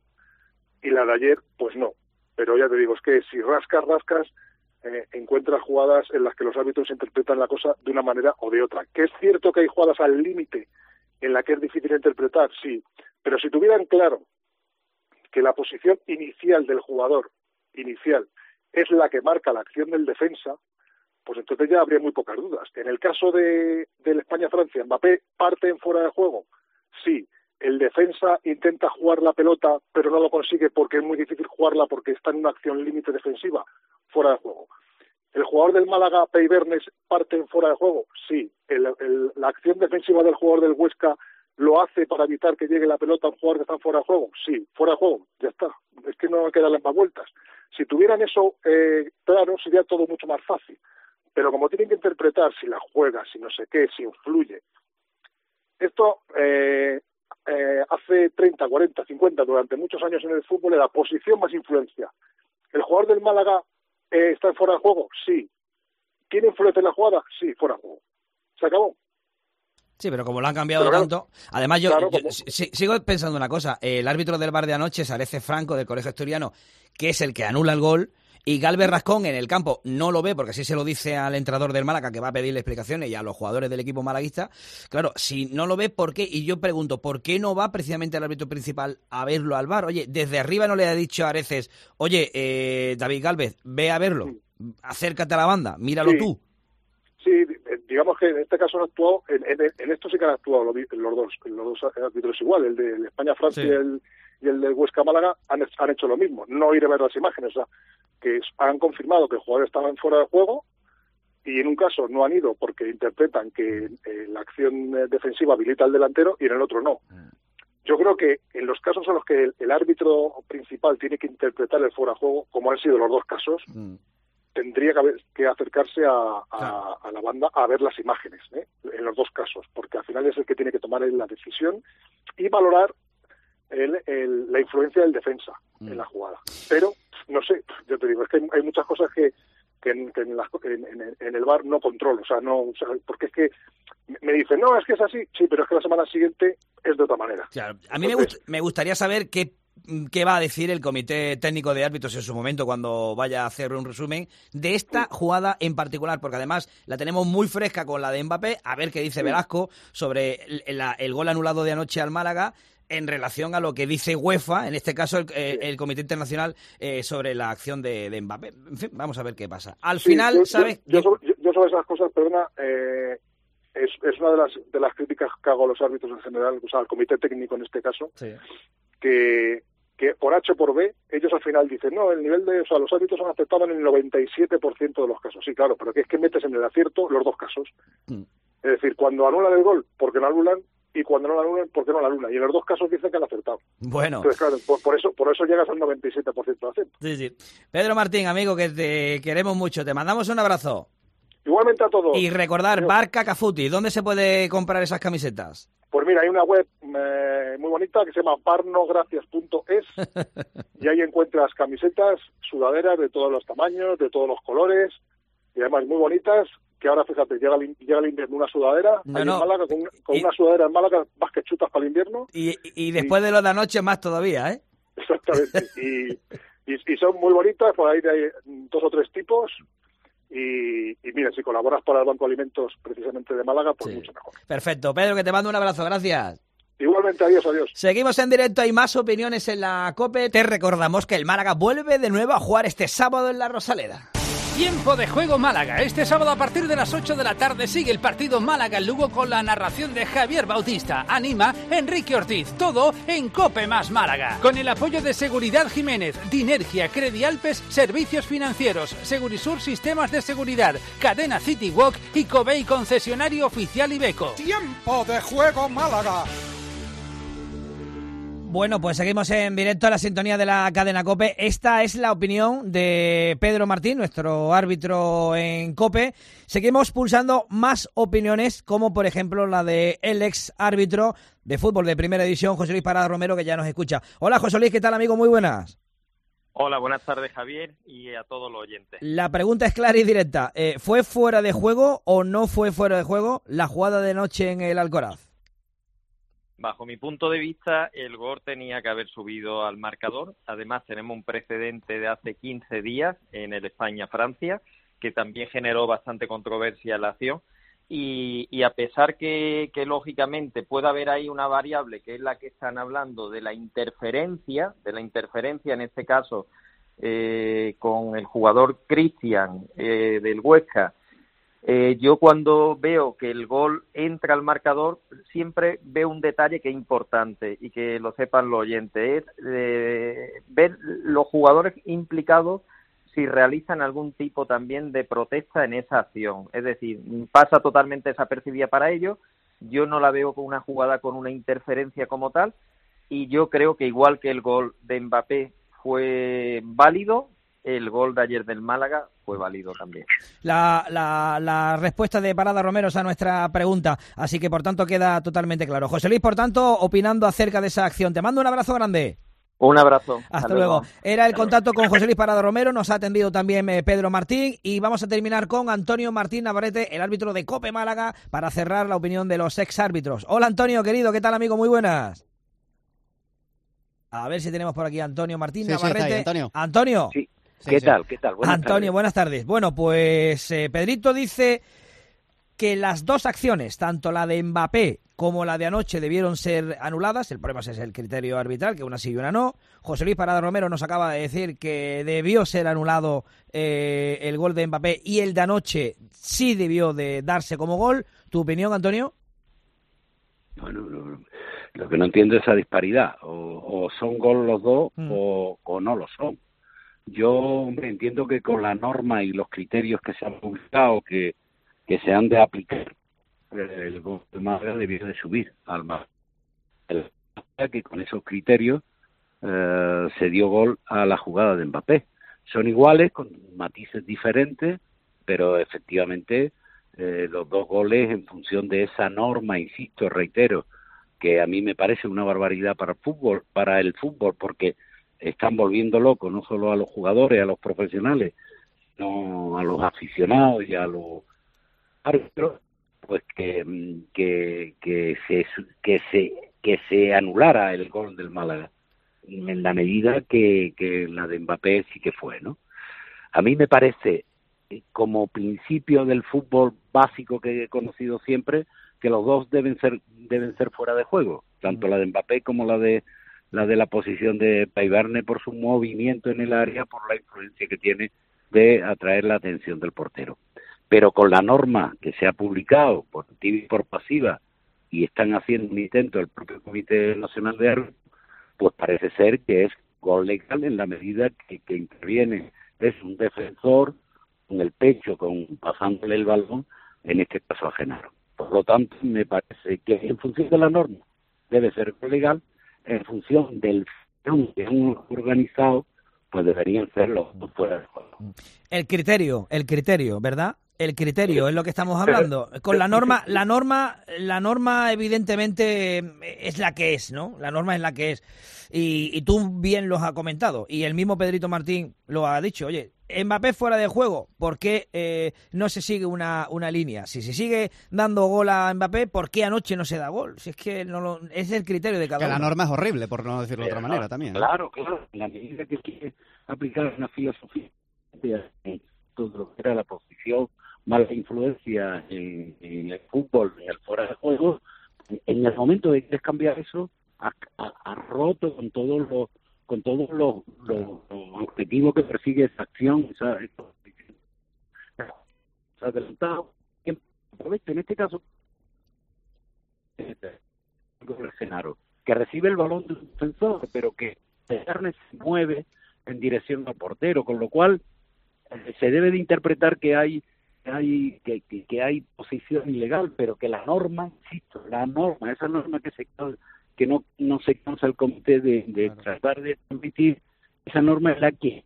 y la de ayer, pues no. Pero ya te digo, es que si rascas, rascas, eh, encuentras jugadas en las que los árbitros interpretan la cosa de una manera o de otra. Que es cierto que hay jugadas al límite en la que es difícil interpretar, sí, pero si tuvieran claro que la posición inicial del jugador, inicial, es la que marca la acción del defensa, pues entonces ya habría muy pocas dudas. En el caso de del España-Francia, Mbappé parte en fuera de juego. Sí, el defensa intenta jugar la pelota, pero no lo consigue porque es muy difícil jugarla porque está en una acción límite defensiva, fuera de juego. ¿El jugador del Málaga, Peibernes, parte en fuera de juego? Sí. El, el, ¿La acción defensiva del jugador del Huesca lo hace para evitar que llegue la pelota a un jugador que está en fuera de juego? Sí, fuera de juego, ya está. Es que no hay que darle más vueltas. Si tuvieran eso eh, claro, sería todo mucho más fácil. Pero como tienen que interpretar si la juega, si no sé qué, si influye. Esto eh, eh, hace treinta, cuarenta, cincuenta, durante muchos años en el fútbol, la posición más influencia. ¿El jugador del Málaga eh, está en fuera de juego? Sí. ¿Tiene influencia en la jugada? Sí, fuera de juego. Se acabó. Sí, pero como lo han cambiado pero tanto... Claro, además, yo, claro, yo como... sigo pensando una cosa. El árbitro del bar de anoche, Sarece Franco, del Colegio Asturiano, que es el que anula el gol, y Galvez Rascón en el campo no lo ve, porque así se lo dice al entrenador del Málaga, que va a pedirle explicaciones, y a los jugadores del equipo malaguista. Claro, si no lo ve, ¿por qué? Y yo pregunto, ¿por qué no va precisamente el árbitro principal a verlo al bar? Oye, desde arriba no le ha dicho a Areces, oye, eh, David Galvez, ve a verlo, acércate a la banda, míralo sí. tú. Sí, digamos que en este caso han actuado, en, en, en esto sí que han actuado los, los dos los dos árbitros igual, el de España-Francia sí. y, el, y el de Huesca-Málaga han, han hecho lo mismo, no ir a ver las imágenes, o sea, que han confirmado que el jugador estaba fuera de juego y en un caso no han ido porque interpretan que eh, la acción defensiva habilita al delantero y en el otro no. yo creo que en los casos en los que el, el árbitro principal tiene que interpretar el fuera de juego, como han sido los dos casos, mm. tendría que, haber, que acercarse a, a, claro. a la banda a ver las imágenes, ¿eh? En los dos casos, porque al final es el que tiene que tomar la decisión y valorar el, el, la influencia del defensa mm. en la jugada. Pero, no sé, yo te digo, es que hay, hay muchas cosas que, que, en, que en, las, en, en, en el V A R no controlo, o sea, no, o sea, porque es que me dicen, no, es que es así, sí, pero es que la semana siguiente es de otra manera. Claro, a mí Entonces, me, gust me gustaría saber qué ¿Qué va a decir el Comité Técnico de Árbitros en su momento cuando vaya a hacer un resumen de esta jugada en particular? Porque además la tenemos muy fresca con la de Mbappé, a ver qué dice Velasco sobre el, la, el gol anulado de anoche al Málaga en relación a lo que dice UEFA, en este caso el, eh, el Comité Internacional, eh, sobre la acción de, de Mbappé. En fin, vamos a ver qué pasa. Al sí, final, yo, ¿sabes? Yo, yo, sobre, yo sobre esas cosas, perdona, eh, es, es una de las, de las críticas que hago a los árbitros en general, o sea, al Comité Técnico en este caso, sí. que... que por H o por B, ellos al final dicen, no, el nivel de, o sea, los árbitros han aceptado en el noventa y siete por ciento de los casos. Sí, claro, pero que es que metes en el acierto los dos casos. Mm. Es decir, cuando anulan el gol, porque no anulan, y cuando no lo anulan, porque no lo anulan. Y en los dos casos dicen que han acertado. Bueno. Entonces, claro, por, por eso por eso llegas al noventa y siete por ciento de acierto. Sí, sí. Pedro Martín, amigo, que te queremos mucho. Te mandamos un abrazo. Igualmente a todos. Y recordar, Barca Cafuti, ¿dónde se puede comprar esas camisetas? Pues mira, hay una web eh, muy bonita que se llama barnogracias punto es y ahí encuentras camisetas, sudaderas de todos los tamaños, de todos los colores y además muy bonitas, que ahora fíjate, llega el, llega el invierno, una sudadera, no, ahí no. en Málaga, con, con y... una sudadera en Málaga, vas que chutas para el invierno. Y, y después y... de lo de anoche más todavía, ¿eh? Exactamente, y, y, y son muy bonitas, por ahí hay dos o tres tipos. Y, y mira, si colaboras para el Banco de Alimentos precisamente de Málaga, pues sí. mucho mejor. Perfecto. Pedro, que te mando un abrazo. Gracias. Igualmente, adiós, adiós. Seguimos en directo, hay más opiniones en la COPE. Te recordamos que el Málaga vuelve de nuevo a jugar este sábado en la Rosaleda. Tiempo de juego Málaga. Este sábado a partir de las ocho de la tarde sigue el partido Málaga-Lugo con la narración de Javier Bautista. Anima Enrique Ortiz. Todo en COPE más Málaga. Con el apoyo de Seguridad Jiménez, Dinergia, Credialpes, Servicios Financieros, Segurisur Sistemas de Seguridad, Cadena City Walk y Covey Concesionario Oficial Ibeco. Tiempo de juego Málaga. Bueno, pues seguimos en directo a la sintonía de la cadena COPE. Esta es la opinión de Pedro Martín, nuestro árbitro en COPE. Seguimos pulsando más opiniones, como por ejemplo la de el ex árbitro de fútbol de Primera División, José Luis Parada Romero, que ya nos escucha. Hola, José Luis, ¿qué tal, amigo? Muy buenas. Hola, buenas tardes, Javier, y a todos los oyentes. La pregunta es clara y directa. Eh, ¿Fue fuera de juego o no fue fuera de juego la jugada de noche en el Alcoraz? Bajo mi punto de vista, el gol tenía que haber subido al marcador. Además, tenemos un precedente de hace quince días en el España-Francia, que también generó bastante controversia en la acción. Y, y a pesar que, que, lógicamente, puede haber ahí una variable, que es la que están hablando de la interferencia, de la interferencia en este caso eh, con el jugador Cristian eh, del Huesca, Eh, yo cuando veo que el gol entra al marcador siempre veo un detalle que es importante y que lo sepan los oyentes, es eh, ver los jugadores implicados si realizan algún tipo también de protesta en esa acción, es decir, pasa totalmente desapercibida para ellos. Yo no la veo con una jugada con una interferencia como tal y yo creo que igual que el gol de Mbappé fue válido, el gol de ayer del Málaga fue válido también. La, la, la respuesta de Parada Romero a nuestra pregunta, así que por tanto queda totalmente claro. José Luis, por tanto, opinando acerca de esa acción. Te mando un abrazo grande. Un abrazo. Hasta, Hasta luego. luego. Era el contacto con José Luis Parada Romero, nos ha atendido también eh, Pedro Martín y vamos a terminar con Antonio Martín Navarrete, el árbitro de COPE Málaga, para cerrar la opinión de los ex árbitros. Hola Antonio, querido, ¿qué tal, amigo? Muy buenas. A ver si tenemos por aquí a Antonio Martín sí, Navarrete. Sí, ahí, Antonio. Antonio. Sí. ¿Qué sí, tal? ¿Qué tal? Buenas Antonio, tardes. Buenas tardes. Bueno, pues eh, Pedrito dice que las dos acciones, tanto la de Mbappé como la de anoche, debieron ser anuladas. El problema es el criterio arbitral, que una sí y una no. José Luis Parada Romero nos acaba de decir que debió ser anulado eh, el gol de Mbappé y el de anoche sí debió de darse como gol. ¿Tu opinión, Antonio? Bueno, lo, lo que no entiendo es esa disparidad. O, o son gol los dos mm. o, o no lo son. Yo, hombre, entiendo que con la norma y los criterios que se han publicado, que, que se han de aplicar, el gol de Málaga debió de subir al mar. El que con esos criterios eh, se dio gol a la jugada de Mbappé. Son iguales, con matices diferentes, pero efectivamente eh, los dos goles en función de esa norma, insisto, reitero, que a mí me parece una barbaridad para el fútbol, para el fútbol, porque están volviendo locos no solo a los jugadores, a los profesionales, sino a los aficionados y a los árbitros, pues que que que se que se que se anulara el gol del Málaga en la medida que, que la de Mbappé sí que fue, ¿no? A mí me parece, como principio del fútbol básico que he conocido siempre, que los dos deben ser deben ser fuera de juego, tanto la de Mbappé como la de la de la posición de Payverne, por su movimiento en el área, por la influencia que tiene de atraer la atención del portero. Pero con la norma que se ha publicado por activa y por pasiva, y están haciendo un intento el propio Comité Nacional de Árbitros, pues parece ser que es gol legal en la medida que, que interviene es un defensor con el pecho, con pasándole el balón, en este caso a Genaro. Por lo tanto, me parece que en función de la norma debe ser gol legal, en función del que han organizado, pues deberían ser los dos fuera de juego. El criterio, el criterio, ¿verdad? El criterio es lo que estamos hablando. Con la norma, la norma, la norma evidentemente es la que es, ¿no? La norma es la que es. Y, y tú bien lo has comentado. Y el mismo Pedrito Martín lo ha dicho. Oye, Mbappé fuera de juego, ¿por qué eh, no se sigue una, una línea? Si se sigue dando gol a Mbappé, ¿por qué anoche no se da gol? Si es que no lo, es el criterio de cada que uno. La norma es horrible, por no decirlo de otra manera, también. Claro, claro. En la medida que quiere aplicar una filosofía de todo lo que era la posición, mala influencia en, en el fútbol, en el fuera de juego, en el momento de querer cambiar eso, ha, ha, ha roto con todos los con todos los, los, los objetivos que persigue esa acción, esa, esa adelantado. En este caso, el Genaro, que recibe el balón de un defensor, pero que Carne se mueve en dirección al portero, con lo cual eh, se debe de interpretar que hay hay que, que, que hay posición ilegal, pero que la norma, insisto, la norma, esa norma que se que no no se cansa el comité de, de claro. tratar de transmitir, esa norma es la que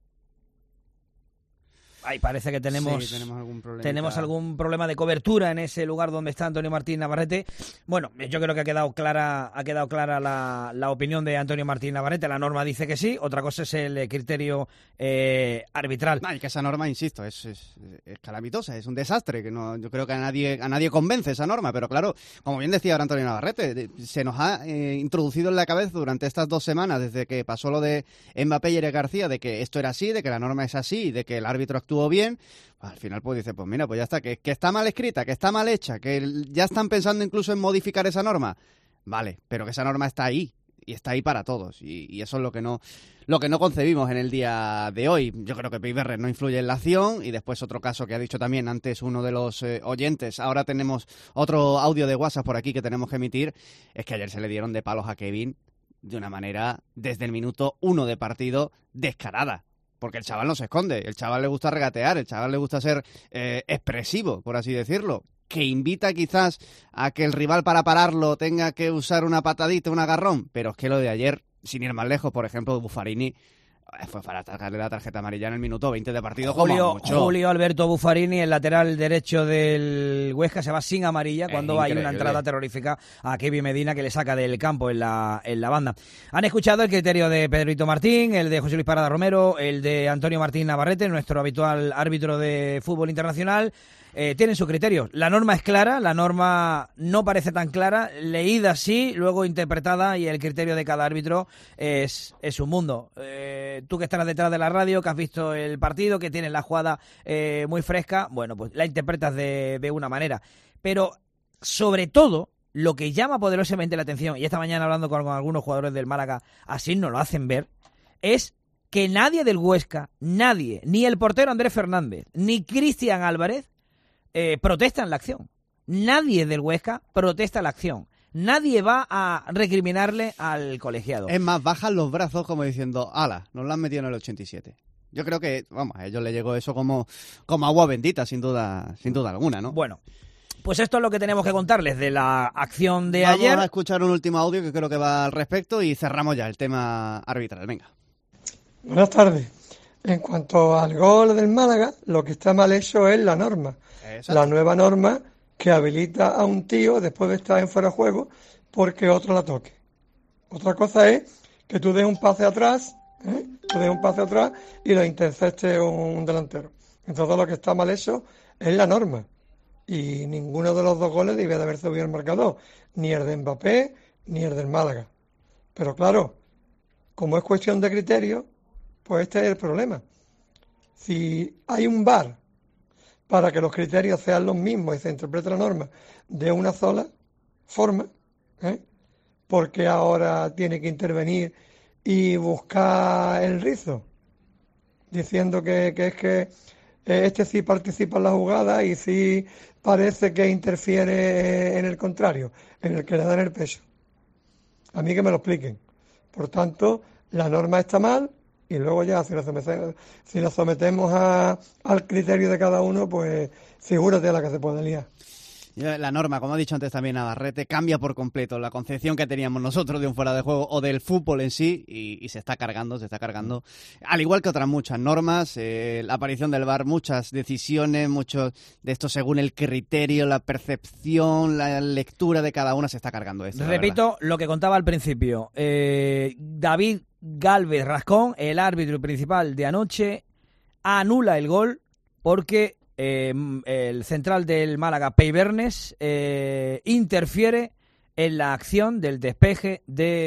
Ay, parece que tenemos, sí, tenemos, algún, tenemos algún problema de cobertura en ese lugar donde está Antonio Martín Navarrete. Bueno, yo creo que ha quedado clara ha quedado clara la, la opinión de Antonio Martín Navarrete. La norma dice que sí, otra cosa es el criterio eh, arbitral. No, y que esa norma, insisto, es, es, es calamitosa, es un desastre, que no, yo creo que a nadie a nadie convence esa norma, pero claro, como bien decía ahora Antonio Navarrete, se nos ha eh, introducido en la cabeza durante estas dos semanas, desde que pasó lo de Mbappé y Eric García, de que esto era así, de que la norma es así, de que el árbitro actúa bien, al final pues dice, pues mira, pues ya está, que, que está mal escrita, que está mal hecha, que ya están pensando incluso en modificar esa norma. Vale, pero que esa norma está ahí, y está ahí para todos, y, y eso es lo que no lo que no concebimos en el día de hoy. Yo creo que Payverne no influye en la acción, y después otro caso que ha dicho también antes uno de los eh, oyentes, ahora tenemos otro audio de WhatsApp por aquí que tenemos que emitir, es que ayer se le dieron de palos a Kevin de una manera, desde el minuto uno de partido, descarada. Porque el chaval no se esconde, el chaval le gusta regatear, el chaval le gusta ser eh, expresivo, por así decirlo, que invita quizás a que el rival para pararlo tenga que usar una patadita, un agarrón, pero es que lo de ayer, sin ir más lejos, por ejemplo, Buffarini fue para sacarle la tarjeta amarilla en el minuto veinte de partido. Julio, como mucho. Julio Alberto Buffarini, el lateral derecho del Huesca, se va sin amarilla cuando hay una entrada terrorífica a Kevin Medina que le saca del campo en la, en la banda. Han escuchado el criterio de Pedrito Martín, el de José Luis Parada Romero, el de Antonio Martín Navarrete, nuestro habitual árbitro de fútbol internacional. Eh, tienen su criterio. La norma es clara, la norma no parece tan clara, leída sí, luego interpretada, y el criterio de cada árbitro es, es un mundo. Eh, tú que estás detrás de la radio, que has visto el partido, que tienes la jugada eh, muy fresca, bueno, pues la interpretas de, de una manera. Pero, sobre todo, lo que llama poderosamente la atención, y esta mañana hablando con, con algunos jugadores del Málaga, así nos lo hacen ver, es que nadie del Huesca, nadie, ni el portero Andrés Fernández, ni Cristian Álvarez, Eh, protestan la acción. Nadie del Huesca protesta la acción. Nadie va a recriminarle al colegiado. Es más, bajan los brazos como diciendo, ala, nos lo han metido en el ochenta y siete. Yo creo que, vamos, a ellos les llegó eso como, como agua bendita, sin duda, sin duda alguna, ¿no? Bueno, Pues esto es lo que tenemos que contarles de la acción de Vamos ayer. Vamos a escuchar un último audio que creo que va al respecto y cerramos ya el tema arbitral. Venga. Buenas tardes. En cuanto al gol del Málaga, lo que está mal hecho es la norma. Exacto. La nueva norma que habilita a un tío después de estar en fuera de juego porque otro la toque. Otra cosa es que tú des un pase atrás, ¿eh? tú des un pase atrás y lo intercepte un delantero. Entonces lo que está mal hecho es la norma. Y ninguno de los dos goles debe de haber subido el marcador, ni el de Mbappé ni el del Málaga. Pero claro, como es cuestión de criterio, pues este es el problema. Si hay un V A R para que los criterios sean los mismos y se interprete la norma de una sola forma, ¿eh? porque ahora tiene que intervenir y buscar el rizo, diciendo que, que es que este sí participa en la jugada y sí parece que interfiere en el contrario, en el que le dan el peso. A mí que me lo expliquen. Por tanto, la norma está mal y luego ya si la sometemos, si la sometemos a, al criterio de cada uno, pues figúrate a la que se puede liar. La norma, como ha dicho antes también Navarrete, cambia por completo la concepción que teníamos nosotros de un fuera de juego o del fútbol en sí y, y se está cargando, se está cargando. Al igual que otras muchas normas, eh, la aparición del V A R, muchas decisiones, muchos de esto según el criterio, la percepción, la lectura de cada una se está cargando esto. Repito lo que contaba al principio. Eh, David Gálvez Rascón, el árbitro principal de anoche, anula el gol porque Eh, el central del Málaga, Peibernes, eh, interfiere en la acción del despeje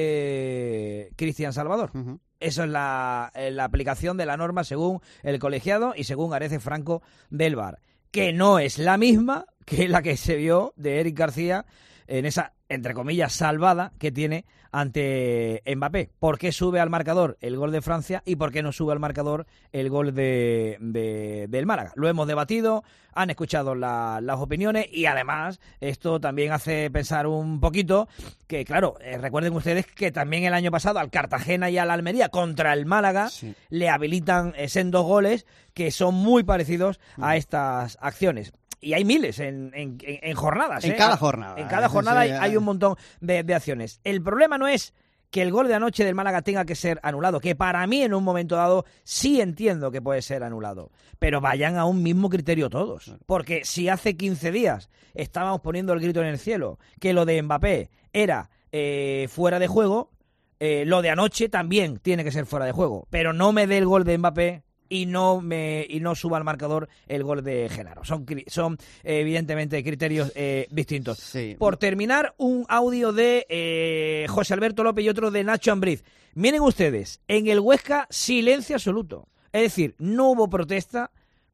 de Cristian Salvador. Uh-huh. Eso es la, la aplicación de la norma según el colegiado y según Arece Franco del V A R, que no es la misma que la que se vio de Eric García en esa, entre comillas, salvada que tiene ante Mbappé. ¿Por qué sube al marcador el gol de Francia y por qué no sube al marcador el gol de, de del Málaga? Lo hemos debatido, han escuchado la, las opiniones y además esto también hace pensar un poquito que, claro, eh, recuerden ustedes que también el año pasado al Cartagena y al Almería contra el Málaga sí. le habilitan eh, sendos goles que son muy parecidos a estas acciones. Y hay miles en, en, en jornadas. En ¿eh? cada jornada. En cada jornada hay, hay un montón de, de acciones. El problema no es que el gol de anoche del Málaga tenga que ser anulado, que para mí en un momento dado sí entiendo que puede ser anulado, pero vayan a un mismo criterio todos. Porque si hace quince días estábamos poniendo el grito en el cielo que lo de Mbappé era eh, fuera de juego, eh, lo de anoche también tiene que ser fuera de juego. Pero no me dé el gol de Mbappé y no me y no suba al marcador el gol de Genaro. Son, son eh, evidentemente criterios eh, distintos. Sí. Por terminar, un audio de eh, José Alberto López y otro de Nacho Ambriz. Miren ustedes, en el Huesca silencio absoluto. Es decir, no hubo protesta.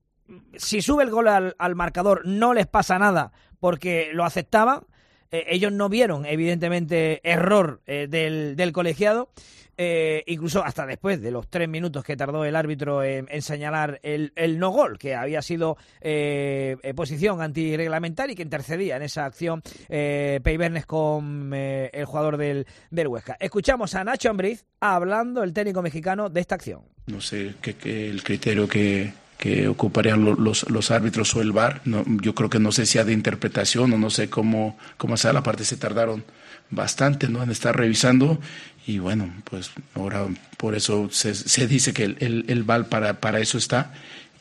Si sube el gol al, al marcador no les pasa nada porque lo aceptaban. Eh, ellos no vieron, evidentemente, error eh, del, del colegiado. Eh, incluso hasta después de los tres minutos que tardó el árbitro en, en señalar el, el no gol, que había sido eh, eh, posición antirreglamentaria y que intercedía en esa acción eh, Peibernes con eh, el jugador del, del Huesca. Escuchamos a Nacho Ambriz hablando, el técnico mexicano, de esta acción. No sé qué, qué el criterio que, que ocuparían los, los, los árbitros o el V A R. No, yo creo que no sé si sea de interpretación o no sé cómo, cómo sea. La parte se tardaron bastante, ¿no?, en estar revisando. Y bueno, pues ahora por eso se, se dice que el, el, el V A R para, para eso está.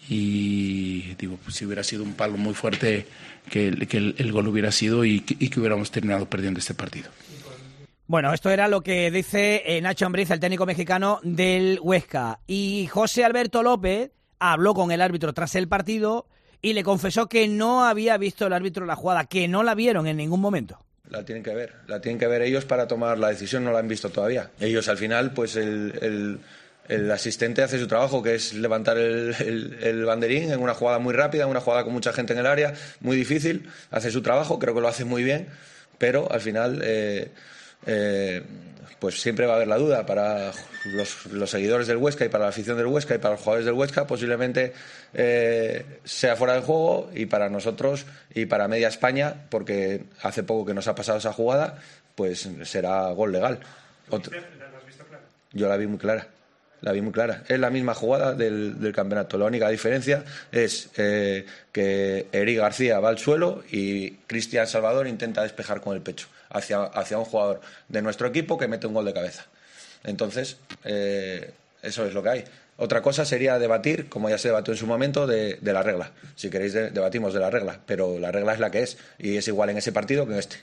Y digo, pues si hubiera sido un palo muy fuerte que el, que el, el gol hubiera sido y que, y que hubiéramos terminado perdiendo este partido. Bueno, esto era lo que dice eh, Nacho Ambriz, el técnico mexicano del Huesca. Y José Alberto López habló con el árbitro tras el partido y le confesó que no había visto el árbitro la jugada, que no la vieron en ningún momento. La tienen que ver, la tienen que ver ellos para tomar la decisión, no la han visto todavía. Ellos al final, pues el, el, el asistente hace su trabajo, que es levantar el, el, el banderín en una jugada muy rápida, en una jugada con mucha gente en el área, muy difícil, hace su trabajo, creo que lo hace muy bien, pero al final eh, eh, pues siempre va a haber la duda para los, los seguidores del Huesca y para la afición del Huesca y para los jugadores del Huesca, posiblemente eh, sea fuera de juego, y para nosotros y para media España, porque hace poco que nos ha pasado esa jugada, pues será gol legal. Otro, yo la vi muy clara. la vi muy clara. Es la misma jugada del, del campeonato. La única diferencia es eh, que Eric García va al suelo y Cristian Salvador intenta despejar con el pecho hacia, hacia un jugador de nuestro equipo que mete un gol de cabeza. Entonces, eh, eso es lo que hay. Otra cosa sería debatir, como ya se debatió en su momento, de, de la regla. Si queréis, de, debatimos de la regla, pero la regla es la que es y es igual en ese partido que en este.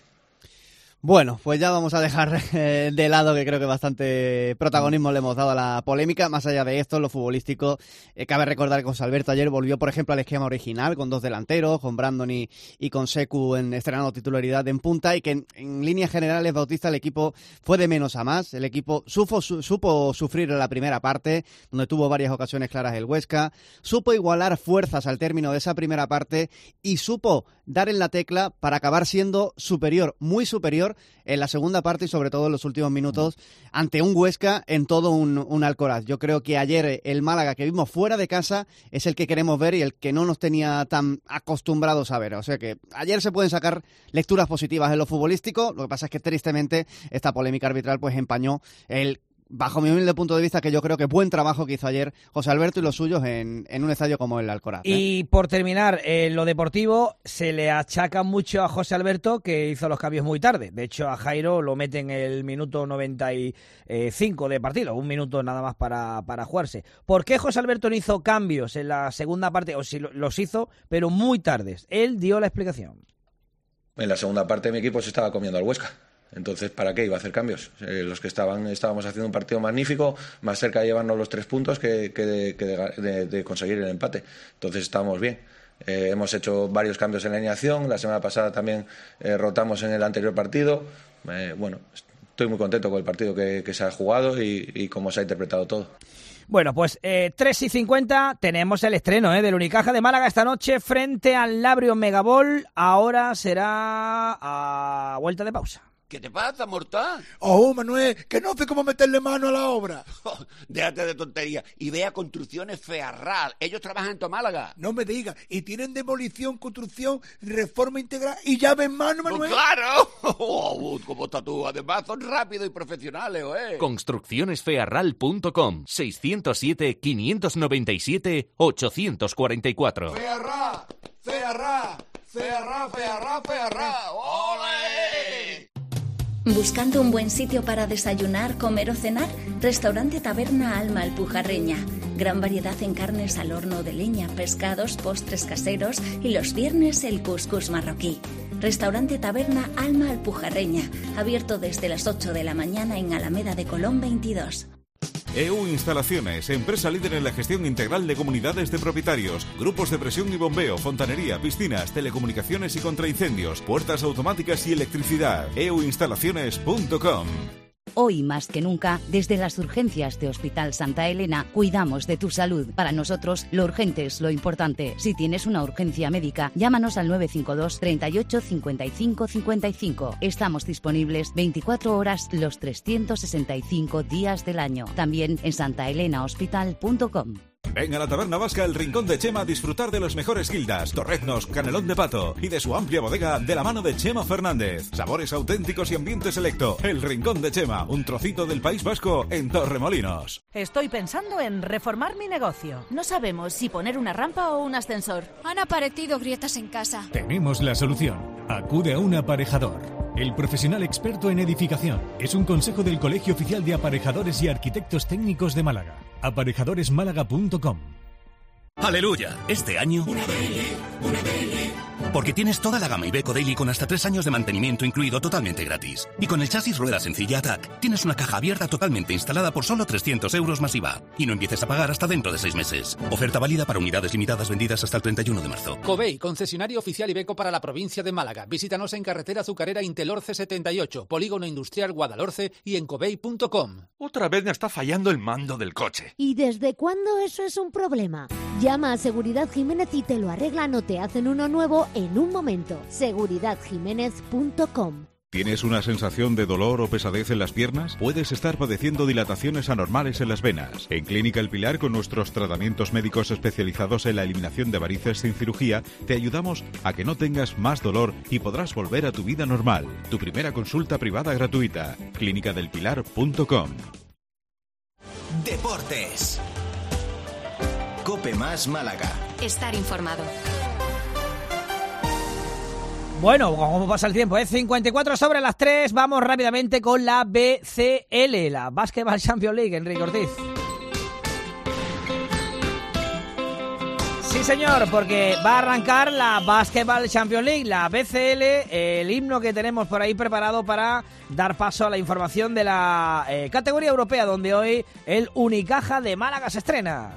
Bueno, pues ya vamos a dejar eh, de lado, que creo que bastante protagonismo le hemos dado a la polémica. Más allá de esto, lo futbolístico, eh, cabe recordar que José Alberto ayer volvió, por ejemplo, al esquema original, con dos delanteros, con Brandon y, y con Secu en, estrenando titularidad en punta, y que en, en líneas generales, Bautista, el equipo fue de menos a más. El equipo supo, su, supo sufrir en la primera parte, donde tuvo varias ocasiones claras el Huesca, supo igualar fuerzas al término de esa primera parte y supo dar en la tecla para acabar siendo superior, muy superior, en la segunda parte y sobre todo en los últimos minutos ante un Huesca en todo un, un Alcoraz. Yo creo que ayer el Málaga que vimos fuera de casa es el que queremos ver y el que no nos tenía tan acostumbrados a ver. O sea que ayer se pueden sacar lecturas positivas en lo futbolístico. Lo que pasa es que tristemente esta polémica arbitral pues empañó el, bajo mi humilde punto de vista, que yo creo que buen trabajo que hizo ayer José Alberto y los suyos en, en un estadio como el Alcoraz, ¿eh? Y por terminar, en lo deportivo, se le achaca mucho a José Alberto que hizo los cambios muy tarde. De hecho, a Jairo lo mete en el minuto noventa y cinco de partido, un minuto nada más para, para jugarse. ¿Por qué José Alberto no hizo cambios en la segunda parte? O si los hizo, pero muy tardes. Él dio la explicación. En la segunda parte mi equipo se estaba comiendo al Huesca. Entonces, ¿para qué iba a hacer cambios? Eh, los que estaban estábamos haciendo un partido magnífico, más cerca de llevarnos los tres puntos que, que, de, que de, de, de conseguir el empate. Entonces estábamos bien. Eh, hemos hecho varios cambios en la alineación. La semana pasada también eh, rotamos en el anterior partido. Eh, bueno, estoy muy contento con el partido que, que se ha jugado y, y cómo se ha interpretado todo. Bueno, pues eh, tres y cincuenta tenemos el estreno eh, del Unicaja de Málaga esta noche frente al Labrio Megabol. Ahora será a vuelta de pausa. ¿Qué te pasa, mortal? Oh, Manuel, que no sé cómo meterle mano a la obra. Oh, déjate de tontería y ve a Construcciones Fearral. Ellos trabajan en tu Málaga. No me digas. Y tienen demolición, construcción, reforma integral y llave en mano, Manuel. ¡Oh, claro! Oh, ¿cómo estás tú? Además, son rápidos y profesionales, ¿eh? construcciones fearral punto com seiscientos siete, quinientos noventa y siete, ochocientos cuarenta y cuatro. ¡Fearral! ¡Fearral! ¡Fearral, Fearral, Fearral! ¡Ole! ¿Buscando un buen sitio para desayunar, comer o cenar? Restaurante Taberna Alma Alpujarreña. Gran variedad en carnes al horno de leña, pescados, postres caseros y los viernes el cuscús marroquí. Restaurante Taberna Alma Alpujarreña. Abierto desde las ocho de la mañana en Alameda de Colón veintidós. E U Instalaciones, empresa líder en la gestión integral de comunidades de propietarios, grupos de presión y bombeo, fontanería, piscinas, telecomunicaciones y contraincendios, puertas automáticas y electricidad. e u instalaciones punto com. Hoy más que nunca, desde las urgencias de Hospital Santa Elena, cuidamos de tu salud. Para nosotros, lo urgente es lo importante. Si tienes una urgencia médica, llámanos al nueve cinco dos, treinta y ocho, cincuenta y cinco, cincuenta y cinco. Estamos disponibles veinticuatro horas los trescientos sesenta y cinco días del año. También en santa elena hospital punto com. Ven a la Taberna Vasca El Rincón de Chema a disfrutar de los mejores guildas, torreznos, canelón de pato y de su amplia bodega de la mano de Chema Fernández. Sabores auténticos y ambiente selecto. El Rincón de Chema, un trocito del País Vasco en Torremolinos. Estoy pensando en reformar mi negocio. No sabemos si poner una rampa o un ascensor. Han aparecido grietas en casa. Tenemos la solución. Acude a un aparejador. El profesional experto en edificación. Es un consejo del Colegio Oficial de Aparejadores y Arquitectos Técnicos de Málaga. aparejadores málaga punto com. ¡Aleluya! Este año... Una Daily, una Daily. Porque tienes toda la gama Iveco Daily con hasta tres años de mantenimiento incluido totalmente gratis. Y con el chasis rueda sencilla Attack, tienes una caja abierta totalmente instalada por solo trescientos euros más I V A. Y no empieces a pagar hasta dentro de seis meses. Oferta válida para unidades limitadas vendidas hasta el treinta y uno de marzo. Covey, concesionario oficial Iveco para la provincia de Málaga. Visítanos en carretera azucarera Intelorce setenta y ocho, Polígono Industrial Guadalhorce y en covey punto com. Otra vez me está fallando el mando del coche. ¿Y desde cuándo eso es un problema? Llama a Seguridad Jiménez y te lo arreglan o te hacen uno nuevo en un momento. seguridad jiménez punto com. ¿Tienes una sensación de dolor o pesadez en las piernas? Puedes estar padeciendo dilataciones anormales en las venas. En Clínica El Pilar, con nuestros tratamientos médicos especializados en la eliminación de varices sin cirugía, te ayudamos a que no tengas más dolor y podrás volver a tu vida normal. Tu primera consulta privada gratuita. clínica del pilar punto com. Deportes. COPE más Málaga. Estar informado. Bueno, como pasa el tiempo, ¿eh? cincuenta y cuatro sobre las tres, vamos rápidamente con la B C L, la Basketball Champions League, Enrique Ortiz. Sí, señor, porque va a arrancar la Basketball Champions League, la B C L, el himno que tenemos por ahí preparado para dar paso a la información de la eh, categoría europea, donde hoy el Unicaja de Málaga se estrena.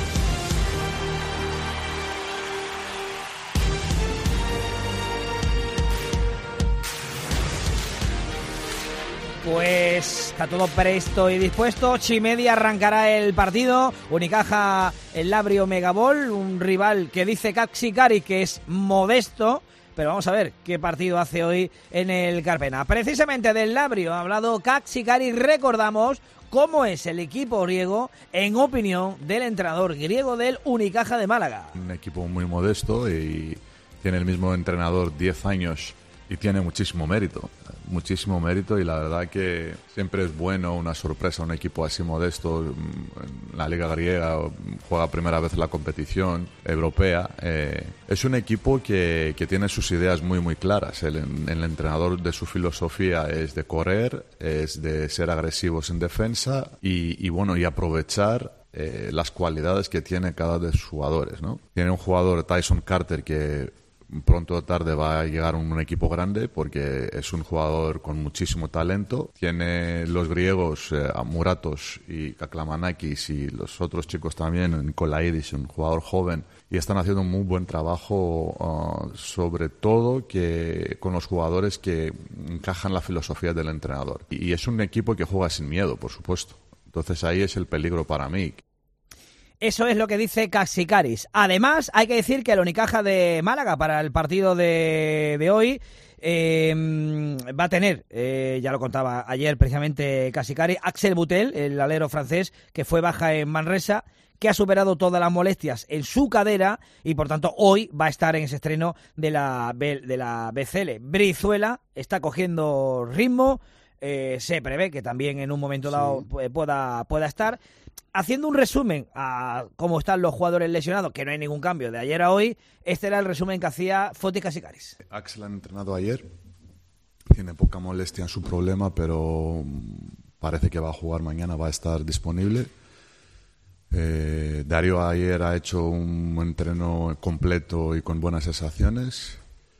Pues está todo presto y dispuesto. Ocho y media arrancará el partido. Unicaja, el Labrio Megabol, un rival que dice Caxicari que es modesto. Pero vamos a ver qué partido hace hoy en el Carpena. Precisamente del Labrio ha hablado Caxicari. Recordamos cómo es el equipo griego en opinión del entrenador griego del Unicaja de Málaga. Un equipo muy modesto y tiene el mismo entrenador diez años y tiene muchísimo mérito. Muchísimo mérito y la verdad que siempre es bueno una sorpresa, un equipo así modesto en la Liga Griega, juega primera vez la competición europea. Eh, es un equipo que, que tiene sus ideas muy muy claras. El, el entrenador de su filosofía es de correr, es de ser agresivos en defensa y, y bueno, y aprovechar eh, las cualidades que tiene cada de sus jugadores, ¿no? Tiene un jugador, Tyson Carter, que pronto o tarde va a llegar a un equipo grande porque es un jugador con muchísimo talento. Tiene los griegos, eh, a Muratos y Kaklamanakis y los otros chicos también, Nikolaidis, un jugador joven, y están haciendo un muy buen trabajo, uh, sobre todo que con los jugadores que encajan la filosofía del entrenador. Y, y es un equipo que juega sin miedo, por supuesto. Entonces ahí es el peligro para mí. Eso es lo que dice Caxicaris. Además, hay que decir que el Unicaja de Málaga para el partido de, de hoy eh, va a tener, eh, ya lo contaba ayer precisamente Caxicaris, Axel Butel, el alero francés, que fue baja en Manresa, que ha superado todas las molestias en su cadera y por tanto hoy va a estar en ese estreno de la, de la B C L. Brizuela está cogiendo ritmo, eh, se prevé que también en un momento dado sí. pueda, pueda estar. Haciendo un resumen a cómo están los jugadores lesionados, que no hay ningún cambio de ayer a hoy, este era el resumen que hacía Fotis Caxicaris. Axel ha entrenado ayer, tiene poca molestia en su problema, pero parece que va a jugar mañana, va a estar disponible. Eh, Dario ayer ha hecho un entreno completo y con buenas sensaciones.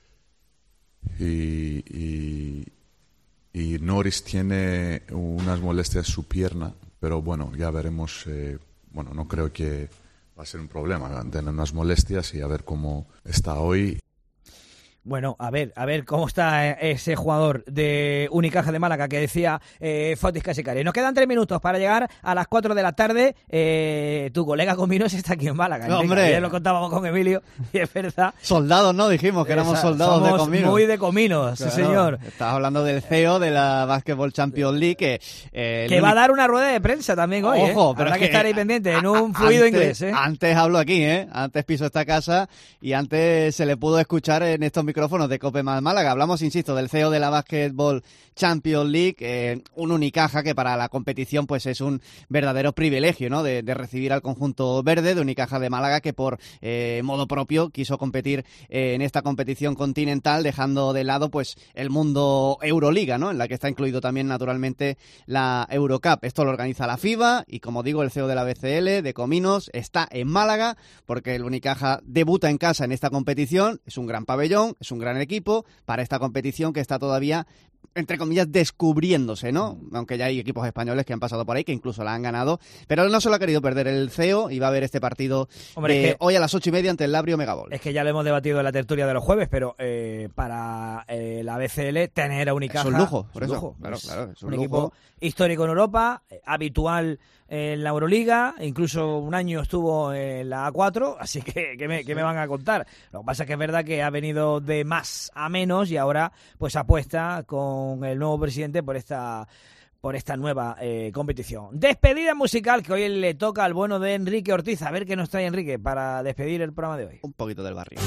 Y, y, y Norris tiene unas molestias en su pierna. Pero bueno, ya veremos. Eh, bueno, no creo que va a ser un problema. Tener unas molestias y a ver cómo está hoy. Bueno, a ver, a ver cómo está ese jugador de Unicaja de Málaga que decía eh, Fotis Caxicaris. Nos quedan tres minutos para llegar a las cuatro de la tarde. Eh, tu colega Cominos está aquí en Málaga. No, hombre. Ayer lo contábamos con Emilio y es verdad. Soldados, ¿no? Dijimos que éramos Esa, soldados de Cominos. Muy de Cominos, claro, sí señor. Estás hablando del C E O de la Basketball Champions League. Que, eh, que va a dar una rueda de prensa también hoy. Ojo, ¿eh? pero habrá es que, que estar ahí pendiente en un fluido antes, inglés. ¿eh? Antes hablo aquí, ¿eh? Antes piso esta casa y antes se le pudo escuchar en estos micrófonos de COPE más Málaga. Hablamos, insisto, del C E O de la Basketball Champions League, eh, un Unicaja que para la competición pues es un verdadero privilegio, ¿no? De, de recibir al conjunto verde de Unicaja de Málaga, que por eh, modo propio quiso competir eh, en esta competición continental, dejando de lado pues el mundo Euroliga, ¿no? En la que está incluido también naturalmente la Eurocup. Esto lo organiza la FIBA y, como digo, el C E O de la B C L, de Cominos, está en Málaga porque el Unicaja debuta en casa en esta competición. Es un gran pabellón, es un gran equipo para esta competición que está todavía, entre comillas, descubriéndose, ¿no? Aunque ya hay equipos españoles que han pasado por ahí, que incluso la han ganado, pero él no se lo ha querido perder el C E O y va a ver este partido Hombre, de es que, hoy a las ocho y media ante el Labrio Megabol. Es que ya lo hemos debatido en la tertulia de los jueves, pero eh, para eh, la B C L tener a Unicaja es un lujo, por es un eso, lujo. claro, es claro, es un, un lujo. equipo histórico en Europa, eh, habitual en la Euroliga, incluso un año estuvo en la A cuatro, así que ¿qué me, qué me van a contar? Lo que pasa es que es verdad que ha venido de más a menos y ahora pues apuesta con el nuevo presidente por esta por esta nueva eh, competición. Despedida musical que hoy le toca al bueno de Enrique Ortiz. A ver qué nos trae Enrique para despedir el programa de hoy. Un poquito del barrio.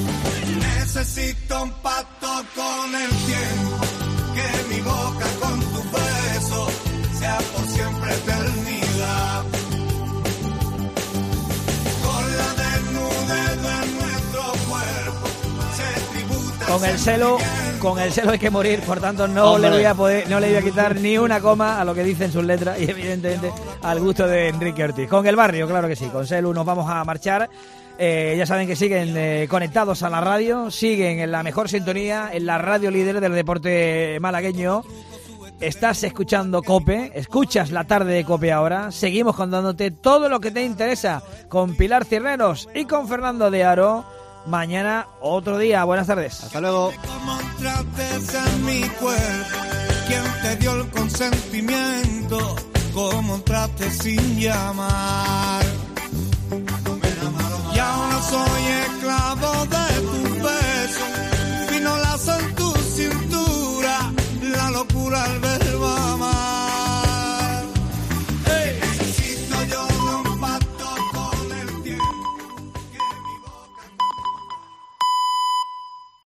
Necesito un pacto con el tiempo, que mi boca con tu beso sea por siempre eternidad. Con el celo, con el celo hay que morir, por tanto no Hombre. le voy a poder, no le voy a quitar ni una coma a lo que dicen sus letras y evidentemente al gusto de Enrique Ortiz. Con el barrio, claro que sí, con celo nos vamos a marchar. Eh, ya saben que siguen eh, conectados a la radio, siguen en la mejor sintonía, en la radio líder del deporte malagueño. Estás escuchando COPE, escuchas la tarde de COPE ahora. Seguimos contándote todo lo que te interesa con Pilar Cirneros y con Fernando de Aro. Mañana otro día. Buenas tardes. Hasta luego. ¿Quién te dio el consentimiento? ¿Cómo trates sin llamar? Y ahora soy esclavo de